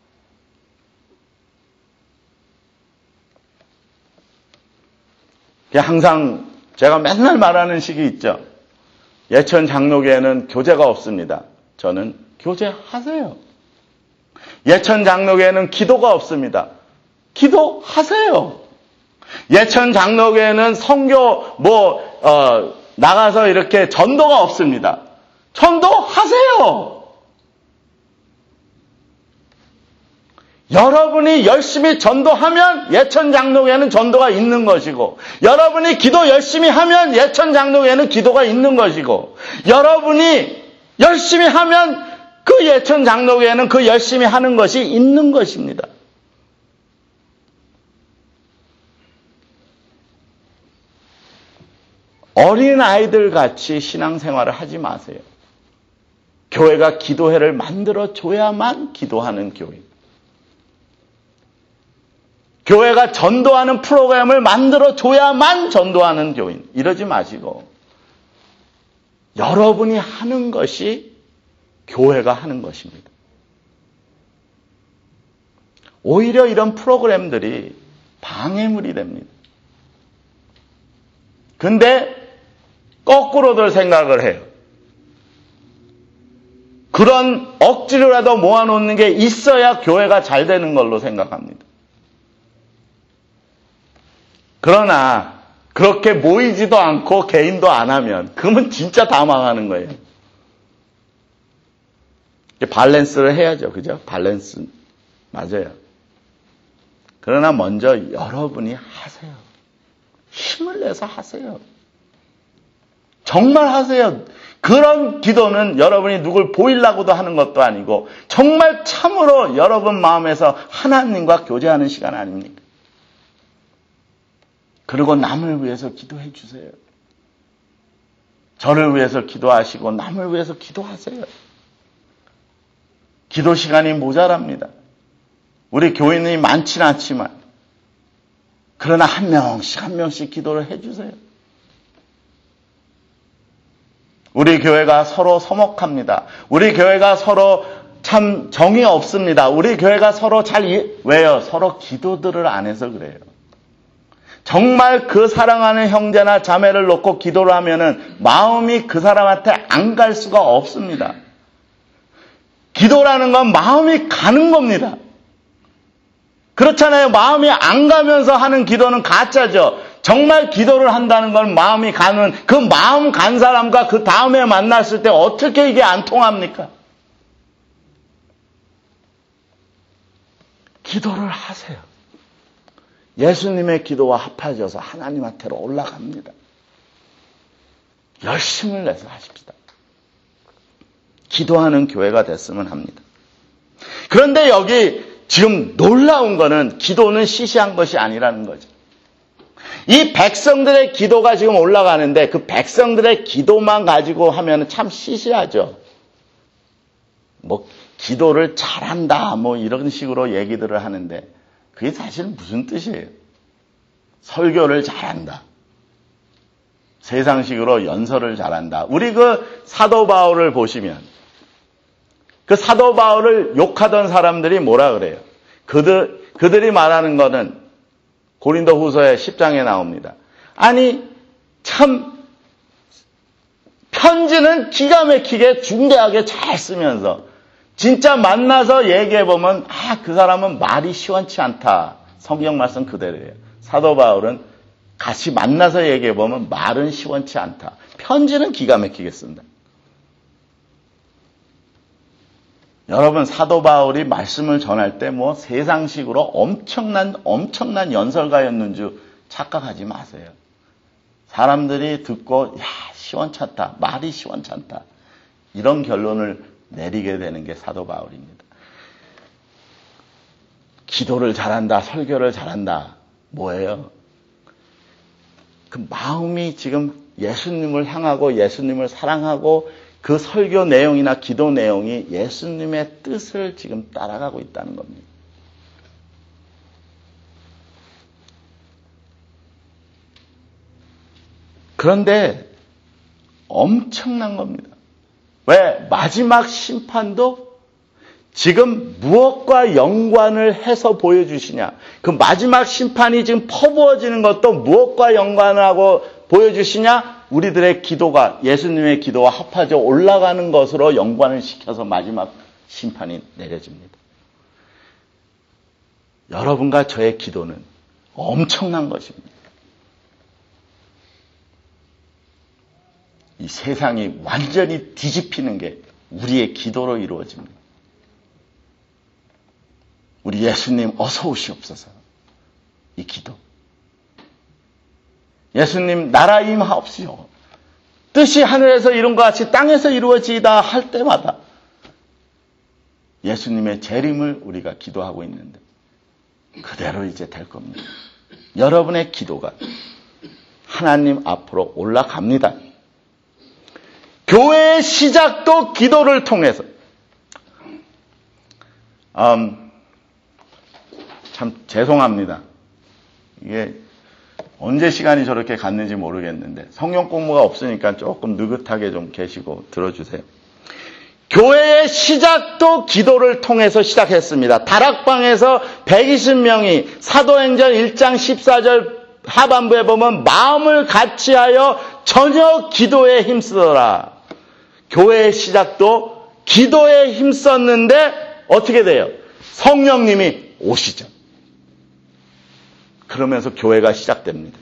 A: 항상 제가 맨날 말하는 식이 있죠. 예천 장로교회는 교제가 없습니다. 저는 교제하세요. 예천 장로교회는 기도가 없습니다. 기도하세요. 예천 장로교회는 선교 나가서 이렇게 전도가 없습니다. 전도하세요. 여러분이 열심히 전도하면 예천 장로교회는 전도가 있는 것이고, 여러분이 기도 열심히 하면 예천 장로교회는 기도가 있는 것이고, 여러분이 열심히 하면 그 예천 장로교회는 그 열심히 하는 것이 있는 것입니다. 어린 아이들 같이 신앙생활을 하지 마세요. 교회가 기도회를 만들어 줘야만 기도하는 교회. 교회가 전도하는 프로그램을 만들어 줘야만 전도하는 교인. 이러지 마시고 여러분이 하는 것이 교회가 하는 것입니다. 오히려 이런 프로그램들이 방해물이 됩니다. 근데 거꾸로들 생각을 해요. 그런 억지로라도 모아놓는 게 있어야 교회가 잘 되는 걸로 생각합니다. 그러나 그렇게 모이지도 않고 개인도 안 하면 그러면 진짜 다 망하는 거예요. 밸런스를 해야죠. 그죠? 밸런스. 맞아요. 그러나 먼저 여러분이 하세요. 힘을 내서 하세요. 정말 하세요. 그런 기도는 여러분이 누굴 보이려고도 하는 것도 아니고 정말 참으로 여러분 마음에서 하나님과 교제하는 시간 아닙니까? 그리고 남을 위해서 기도해 주세요. 저를 위해서 기도하시고 남을 위해서 기도하세요. 기도 시간이 모자랍니다. 우리 교인이 많지는 않지만 그러나 한 명씩 기도를 해 주세요. 우리 교회가 서로 서먹합니다. 우리 교회가 서로 참 정이 없습니다. 우리 교회가 서로 왜요? 서로 기도들을 안 해서 그래요. 정말 그 사랑하는 형제나 자매를 놓고 기도를 하면은 마음이 그 사람한테 안 갈 수가 없습니다. 기도라는 건 마음이 가는 겁니다. 그렇잖아요. 마음이 안 가면서 하는 기도는 가짜죠. 정말 기도를 한다는 건 마음이 가는, 그 마음 간 사람과 그 다음에 만났을 때 어떻게 이게 안 통합니까? 기도를 하세요. 예수님의 기도와 합해져서 하나님한테로 올라갑니다. 열심을 내서 하십시다. 기도하는 교회가 됐으면 합니다. 그런데 여기 지금 놀라운 거는 기도는 시시한 것이 아니라는 거죠. 이 백성들의 기도가 지금 올라가는데 그 백성들의 기도만 가지고 하면 참 시시하죠. 기도를 잘한다 이런 식으로 얘기들을 하는데 그게 사실 무슨 뜻이에요? 설교를 잘한다. 세상식으로 연설을 잘한다. 우리 그 사도 바울을 보시면 그 사도 바울을 욕하던 사람들이 뭐라 그래요? 그들이 말하는 거는 고린도 후서의 10장에 나옵니다. 아니 참 편지는 기가 막히게 중대하게 잘 쓰면서 진짜 만나서 얘기해보면 그 사람은 말이 시원치 않다. 성경 말씀 그대로예요. 사도 바울은 같이 만나서 얘기해보면 말은 시원치 않다. 편지는 기가 막히게 쓴다. 여러분 사도 바울이 말씀을 전할 때 세상식으로 엄청난 연설가였는 줄 착각하지 마세요. 사람들이 듣고 시원찮다. 말이 시원찮다. 이런 결론을 내리게 되는 게 사도 바울입니다. 기도를 잘한다. 설교를 잘한다. 뭐예요? 그 마음이 지금 예수님을 향하고 예수님을 사랑하고 그 설교 내용이나 기도 내용이 예수님의 뜻을 지금 따라가고 있다는 겁니다. 그런데 엄청난 겁니다. 왜? 마지막 심판도 지금 무엇과 연관을 해서 보여주시냐? 그 마지막 심판이 지금 퍼부어지는 것도 무엇과 연관하고 보여주시냐? 우리들의 기도가 예수님의 기도와 합하져 올라가는 것으로 연관을 시켜서 마지막 심판이 내려집니다. 여러분과 저의 기도는 엄청난 것입니다. 이 세상이 완전히 뒤집히는 게 우리의 기도로 이루어집니다. 우리 예수님 어서 오시옵소서. 이 기도. 예수님 나라 임하옵시오. 뜻이 하늘에서 이룬 것 같이 땅에서 이루어지다 할 때마다 예수님의 재림을 우리가 기도하고 있는데 그대로 이제 될 겁니다. 여러분의 기도가 하나님 앞으로 올라갑니다. 교회의 시작도 기도를 통해서. 참 죄송합니다. 이게 언제 시간이 저렇게 갔는지 모르겠는데 성경 공부가 없으니까 조금 느긋하게 좀 계시고 들어주세요. 교회의 시작도 기도를 통해서 시작했습니다. 다락방에서 120명이 사도행전 1장 14절 하반부에 보면 마음을 같이하여 전혀 기도에 힘쓰더라. 교회의 시작도 기도에 힘썼는데 어떻게 돼요? 성령님이 오시죠. 그러면서 교회가 시작됩니다.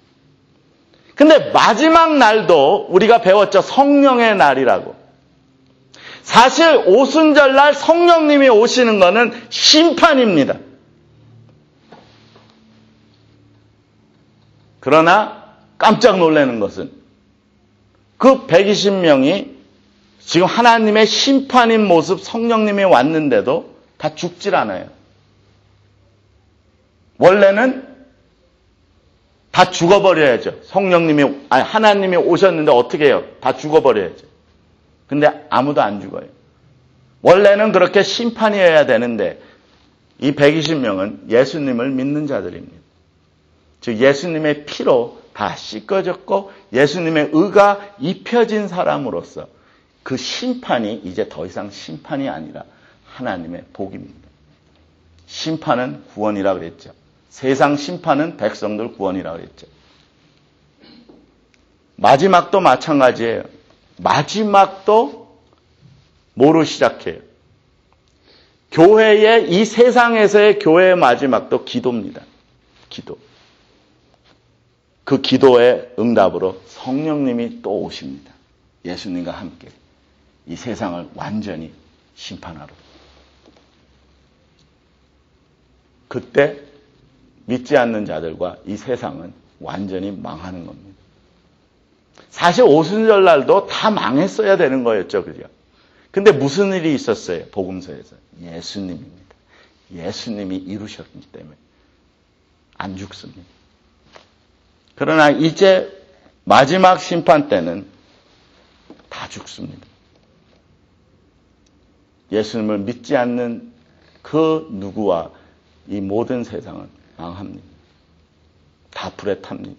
A: 근데 마지막 날도 우리가 배웠죠. 성령의 날이라고. 사실 오순절날 성령님이 오시는 것은 심판입니다. 그러나 깜짝 놀라는 것은 그 120명이 지금 하나님의 심판인 모습 성령님이 왔는데도 다 죽질 않아요. 원래는 다 죽어버려야죠. 하나님이 오셨는데 어떻게 해요? 다 죽어버려야죠. 근데 아무도 안 죽어요. 원래는 그렇게 심판이어야 되는데 이 120명은 예수님을 믿는 자들입니다. 즉 예수님의 피로 다 씻겨졌고 예수님의 의가 입혀진 사람으로서 그 심판이 이제 더 이상 심판이 아니라 하나님의 복입니다. 심판은 구원이라 그랬죠. 세상 심판은 백성들 구원이라 그랬죠. 마지막도 마찬가지예요. 마지막도 뭐로 시작해요? 교회의, 이 세상에서의 교회의 마지막도 기도입니다. 기도. 그 기도의 응답으로 성령님이 또 오십니다. 예수님과 함께 이 세상을 완전히 심판하러. 그때 믿지 않는 자들과 이 세상은 완전히 망하는 겁니다. 사실 오순절날도 다 망했어야 되는 거였죠. 그죠? 근데 무슨 일이 있었어요? 복음서에서. 예수님입니다. 예수님이 이루셨기 때문에 안 죽습니다. 그러나 이제 마지막 심판 때는 다 죽습니다. 예수님을 믿지 않는 그 누구와 이 모든 세상은 망합니다. 다 불에 탑니다.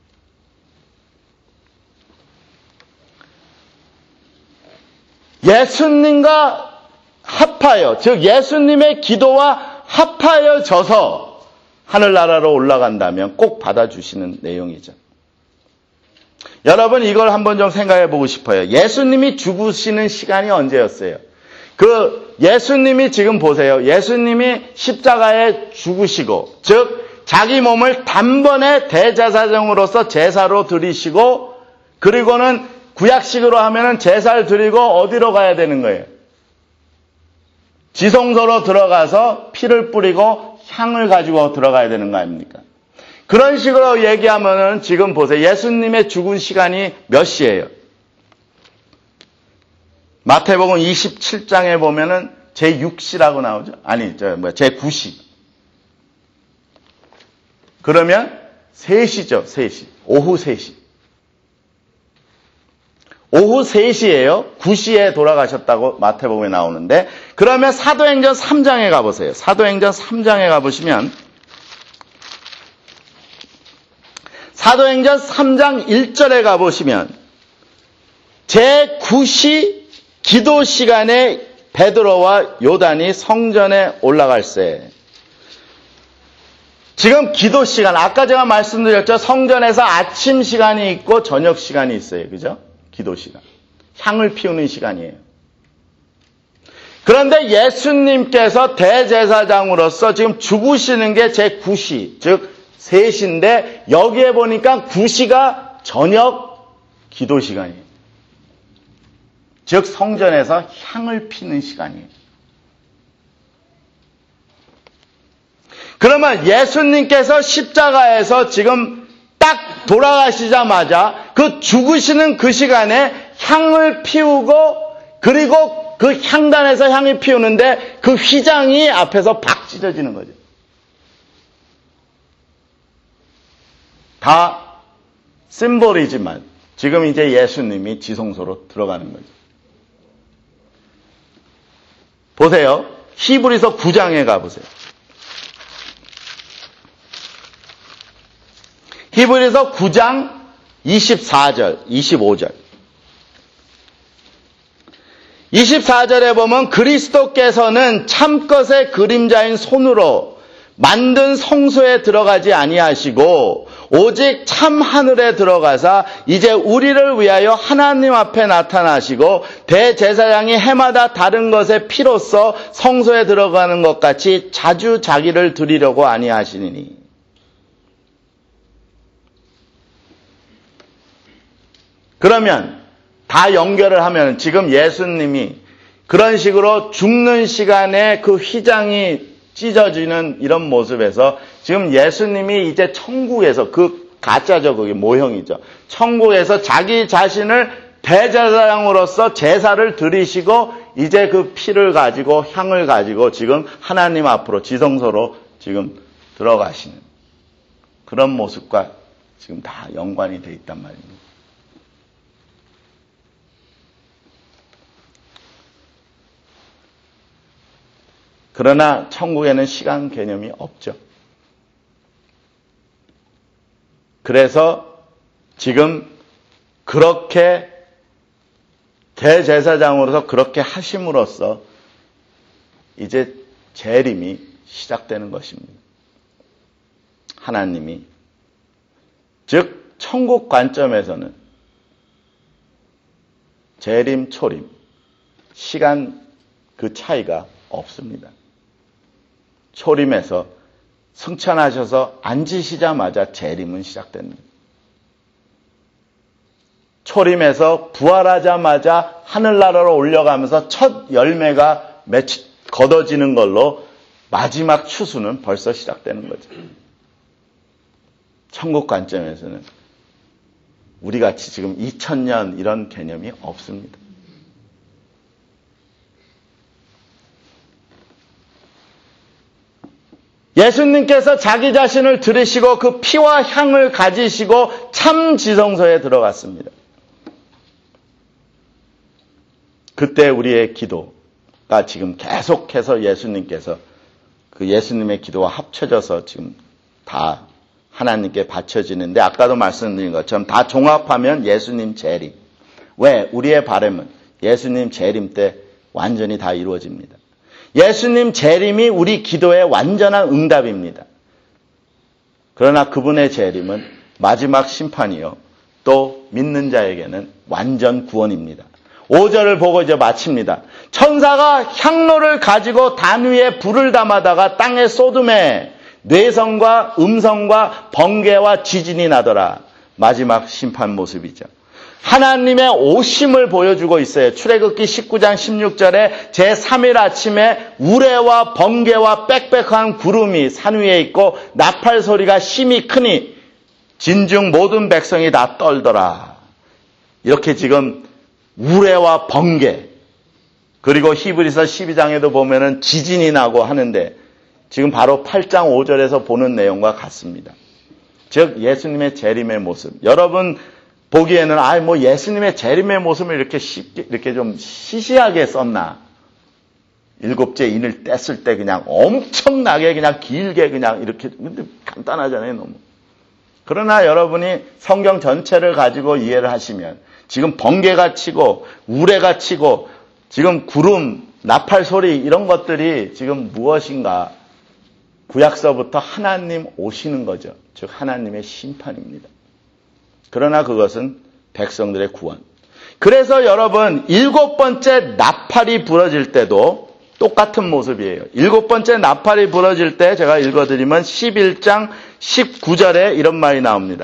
A: 예수님과 합하여, 즉 예수님의 기도와 합하여져서 하늘나라로 올라간다면 꼭 받아주시는 내용이죠. 여러분 이걸 한번 좀 생각해 보고 싶어요. 예수님이 죽으시는 시간이 언제였어요? 그 예수님이 지금 보세요. 예수님이 십자가에 죽으시고, 즉 자기 몸을 단번에 대제사장으로서 제사로 드리시고, 그리고는 구약식으로 하면은 제사를 드리고 어디로 가야 되는 거예요? 지성소로 들어가서 피를 뿌리고 향을 가지고 들어가야 되는 거 아닙니까? 그런 식으로 얘기하면은 지금 보세요. 예수님의 죽은 시간이 몇 시예요? 마태복음 27장에 보면은 제6시라고 나오죠. 아니, 제9시. 그러면 3시죠. 3시. 오후 3시. 오후 3시예요. 9시에 돌아가셨다고 마태복음에 나오는데, 그러면 사도행전 3장에 가보세요. 사도행전 3장에 가보시면, 사도행전 3장 1절에 가보시면, 제9시 기도 시간에 베드로와 요단이 성전에 올라갈세. 지금 기도 시간, 아까 제가 말씀드렸죠. 성전에서 아침 시간이 있고 저녁 시간이 있어요. 그죠? 기도 시간. 향을 피우는 시간이에요. 그런데 예수님께서 대제사장으로서 지금 죽으시는 게 제9시, 즉 3시인데 여기에 보니까 9시가 저녁 기도 시간이에요. 즉 성전에서 향을 피는 시간이에요. 그러면 예수님께서 십자가에서 지금 딱 돌아가시자마자 그 죽으시는 그 시간에 향을 피우고, 그리고 그 향단에서 향이 피우는데 그 휘장이 앞에서 팍 찢어지는 거죠. 다 심볼이지만 지금 이제 예수님이 지성소로 들어가는 거죠. 보세요. 히브리서 9장에 가보세요. 히브리서 9장 24절, 25절. 24절에 보면 그리스도께서는 참것의 그림자인 손으로 만든 성소에 들어가지 아니하시고 오직 참 하늘에 들어가사 이제 우리를 위하여 하나님 앞에 나타나시고 대제사장이 해마다 다른 것의 피로써 성소에 들어가는 것 같이 자주 자기를 드리려고 아니하시니. 그러면 다 연결을 하면 지금 예수님이 그런 식으로 죽는 시간에 그 휘장이 찢어지는 이런 모습에서 지금 예수님이 이제 천국에서, 그 가짜죠, 그게 모형이죠. 천국에서 자기 자신을 대제사장으로서 제사를 드리시고 이제 그 피를 가지고 향을 가지고 지금 하나님 앞으로 지성소로 지금 들어가시는 그런 모습과 지금 다 연관이 돼 있단 말입니다. 그러나 천국에는 시간 개념이 없죠. 그래서 지금 그렇게 대제사장으로서 그렇게 하심으로써 이제 재림이 시작되는 것입니다. 하나님이, 즉 천국 관점에서는 재림, 초림, 시간 그 차이가 없습니다. 초림에서 승천하셔서 앉으시자마자 재림은 시작됩니다. 초림에서 부활하자마자 하늘나라로 올려가면서 첫 열매가 걷어지는 걸로 마지막 추수는 벌써 시작되는 거죠. 천국 관점에서는 우리같이 지금 2000년 이런 개념이 없습니다. 예수님께서 자기 자신을 들으시고 그 피와 향을 가지시고 참 지성소에 들어갔습니다. 그때 우리의 기도가 지금 계속해서 예수님께서 그 예수님의 기도와 합쳐져서 지금 다 하나님께 바쳐지는데, 아까도 말씀드린 것처럼 다 종합하면 예수님 재림. 왜? 우리의 바람은 예수님 재림 때 완전히 다 이루어집니다. 예수님 재림이 우리 기도의 완전한 응답입니다. 그러나 그분의 재림은 마지막 심판이요, 또 믿는 자에게는 완전 구원입니다. 5절을 보고 이제 마칩니다. 천사가 향로를 가지고 단 위에 불을 담아다가 땅에 쏟음에 뇌성과 음성과 번개와 지진이 나더라. 마지막 심판 모습이죠. 하나님의 오심을 보여주고 있어요. 출애굽기 19장 16절에 제3일 아침에 우레와 번개와 빽빽한 구름이 산 위에 있고 나팔 소리가 심히 크니 진중 모든 백성이 다 떨더라. 이렇게 지금 우레와 번개, 그리고 히브리서 12장에도 보면은 지진이 나고 하는데 지금 바로 8장 5절에서 보는 내용과 같습니다. 즉 예수님의 재림의 모습. 여러분 보기에는 예수님의 재림의 모습을 이렇게 좀 시시하게 썼나? 일곱째 인을 뗐을 때 그냥 엄청나게 그냥 길게 그냥 이렇게, 근데 간단하잖아요, 너무. 그러나 여러분이 성경 전체를 가지고 이해를 하시면 지금 번개가 치고 우레가 치고 지금 구름, 나팔 소리 이런 것들이 지금 무엇인가? 구약서부터 하나님 오시는 거죠. 즉 하나님의 심판입니다. 그러나 그것은 백성들의 구원. 그래서 여러분 7번째 나팔이 부러질 때도 똑같은 모습이에요. 7번째 나팔이 부러질 때 제가 읽어드리면 11장 19절에 이런 말이 나옵니다.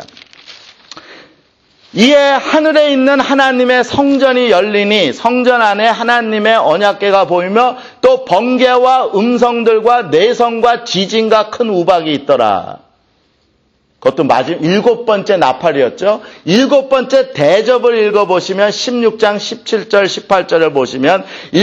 A: 이에 하늘에 있는 하나님의 성전이 열리니 성전 안에 하나님의 언약궤가 보이며 또 번개와 음성들과 내성과 지진과 큰 우박이 있더라. 그것도 마지막 7번째 나팔이었죠. 7번째 읽어보시면 16장 17절 18절을 보시면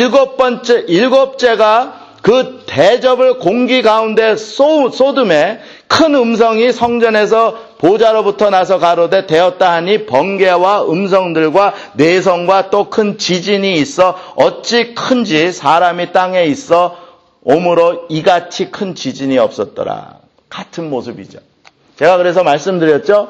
A: 7번째가 그 대접을 공기 가운데 쏟음에 큰 음성이 성전에서 보좌로부터 나서 가로되 되었다 하니 번개와 음성들과 내성과 또 큰 지진이 있어 어찌 큰지 사람이 땅에 있어 오므로 이같이 큰 지진이 없었더라. 같은 모습이죠. 제가 그래서 말씀드렸죠.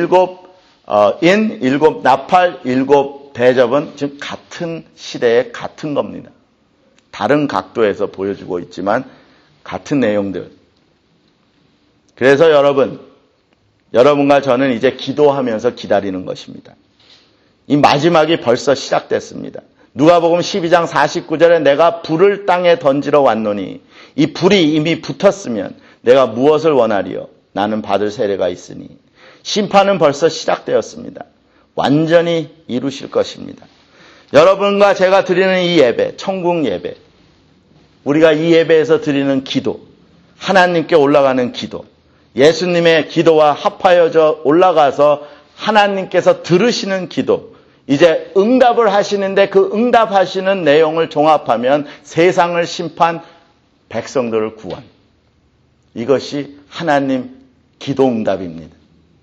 A: 7 나팔, 7 대접은 지금 같은 시대에 같은 겁니다. 다른 각도에서 보여주고 있지만 같은 내용들. 그래서 여러분과 저는 이제 기도하면서 기다리는 것입니다. 이 마지막이 벌써 시작됐습니다. 누가복음 12장 49절에 내가 불을 땅에 던지러 왔노니 이 불이 이미 붙었으면 내가 무엇을 원하리요? 나는 받을 세례가 있으니. 심판은 벌써 시작되었습니다. 완전히 이루실 것입니다. 여러분과 제가 드리는 이 예배, 천국 예배, 우리가 이 예배에서 드리는 기도, 하나님께 올라가는 기도, 예수님의 기도와 합하여져 올라가서 하나님께서 들으시는 기도, 이제 응답을 하시는데 그 응답하시는 내용을 종합하면 세상을 심판, 백성들을 구원. 이것이 하나님 기도 응답입니다.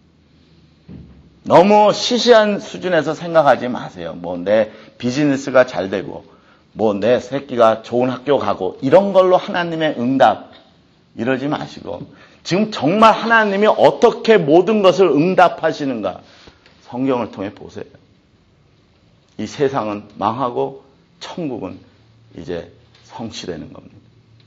A: 너무 시시한 수준에서 생각하지 마세요. 내 비즈니스가 잘 되고, 내 새끼가 좋은 학교 가고, 이런 걸로 하나님의 응답, 이러지 마시고, 지금 정말 하나님이 어떻게 모든 것을 응답하시는가, 성경을 통해 보세요. 이 세상은 망하고, 천국은 이제 성취되는 겁니다.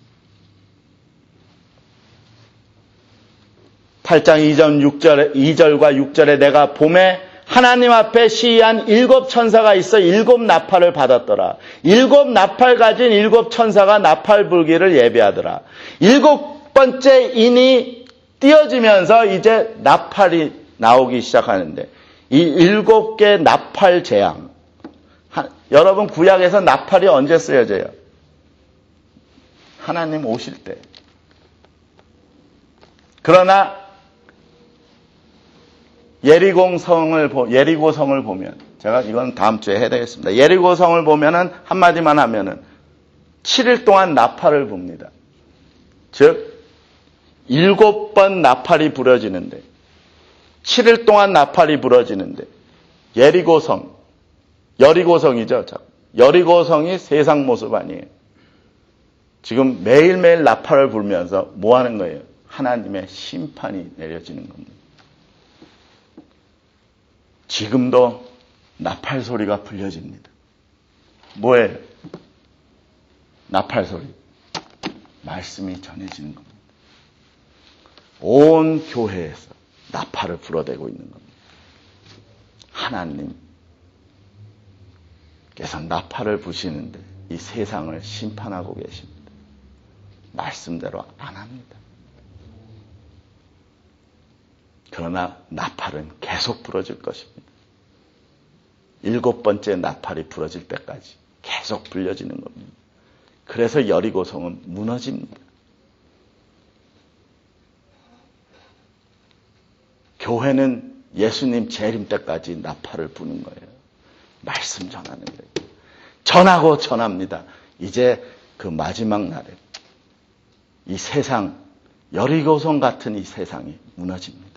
A: 8장 2절과 6절에 내가 봄에 하나님 앞에 시위한 7 천사가 있어 7 나팔을 받았더라. 7 나팔 가진 7 천사가 나팔 불기를 예배하더라. 7번째 인이 띄어지면서 이제 나팔이 나오기 시작하는데 이 7개 나팔 재앙. 여러분 구약에서 나팔이 언제 쓰여져요? 하나님 오실 때. 그러나 예리고성을 보면, 제가 이건 다음 주에 해야 되겠습니다. 예리고성을 보면은 한마디만 하면은 7일 동안 나팔을 붑니다. 즉 7번 나팔이 부러지는데 7일 동안 나팔이 부러지는데 여리고성이죠. 여리고성이 세상 모습 아니에요. 지금 매일매일 나팔을 불면서 뭐 하는 거예요? 하나님의 심판이 내려지는 겁니다. 지금도 나팔 소리가 들려집니다. 뭐예요? 나팔 소리. 말씀이 전해지는 겁니다. 온 교회에서 나팔을 불어대고 있는 겁니다. 하나님께서 나팔을 부시는데 이 세상을 심판하고 계십니다. 말씀대로 안 합니다. 그러나 나팔은 계속 부러질 것입니다. 7번째 나팔이 부러질 때까지 계속 불려지는 겁니다. 그래서 여리고성은 무너집니다. 교회는 예수님 재림 때까지 나팔을 부는 거예요. 말씀 전하는 거예요. 전하고 전합니다. 이제 그 마지막 날에 이 세상, 여리고성 같은 이 세상이 무너집니다.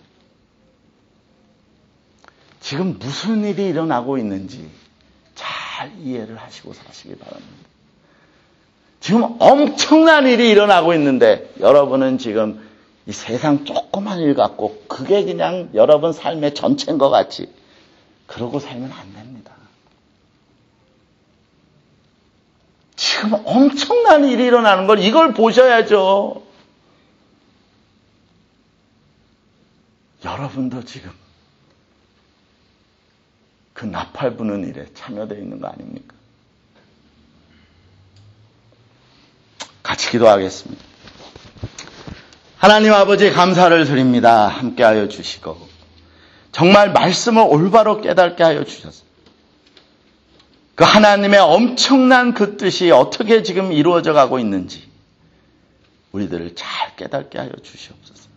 A: 지금 무슨 일이 일어나고 있는지 잘 이해를 하시고 사시기 바랍니다. 지금 엄청난 일이 일어나고 있는데 여러분은 지금 이 세상 조그만 일 갖고 그게 그냥 여러분 삶의 전체인 것 같이 그러고 살면 안 됩니다. 지금 엄청난 일이 일어나는 걸 이걸 보셔야죠. 여러분도 지금 그 나팔 부는 일에 참여되어 있는 거 아닙니까? 같이 기도하겠습니다. 하나님 아버지 감사를 드립니다. 함께하여 주시고 정말 말씀을 올바로 깨닫게 하여 주셔서 그 하나님의 엄청난 그 뜻이 어떻게 지금 이루어져 가고 있는지 우리들을 잘 깨닫게 하여 주시옵소서.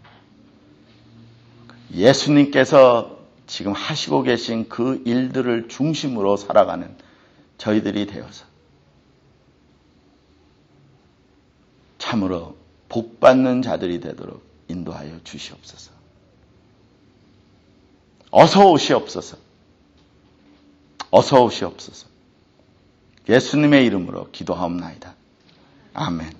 A: 예수님께서 지금 하시고 계신 그 일들을 중심으로 살아가는 저희들이 되어서 참으로 복받는 자들이 되도록 인도하여 주시옵소서. 어서 오시옵소서. 어서 오시옵소서. 예수님의 이름으로 기도하옵나이다. 아멘.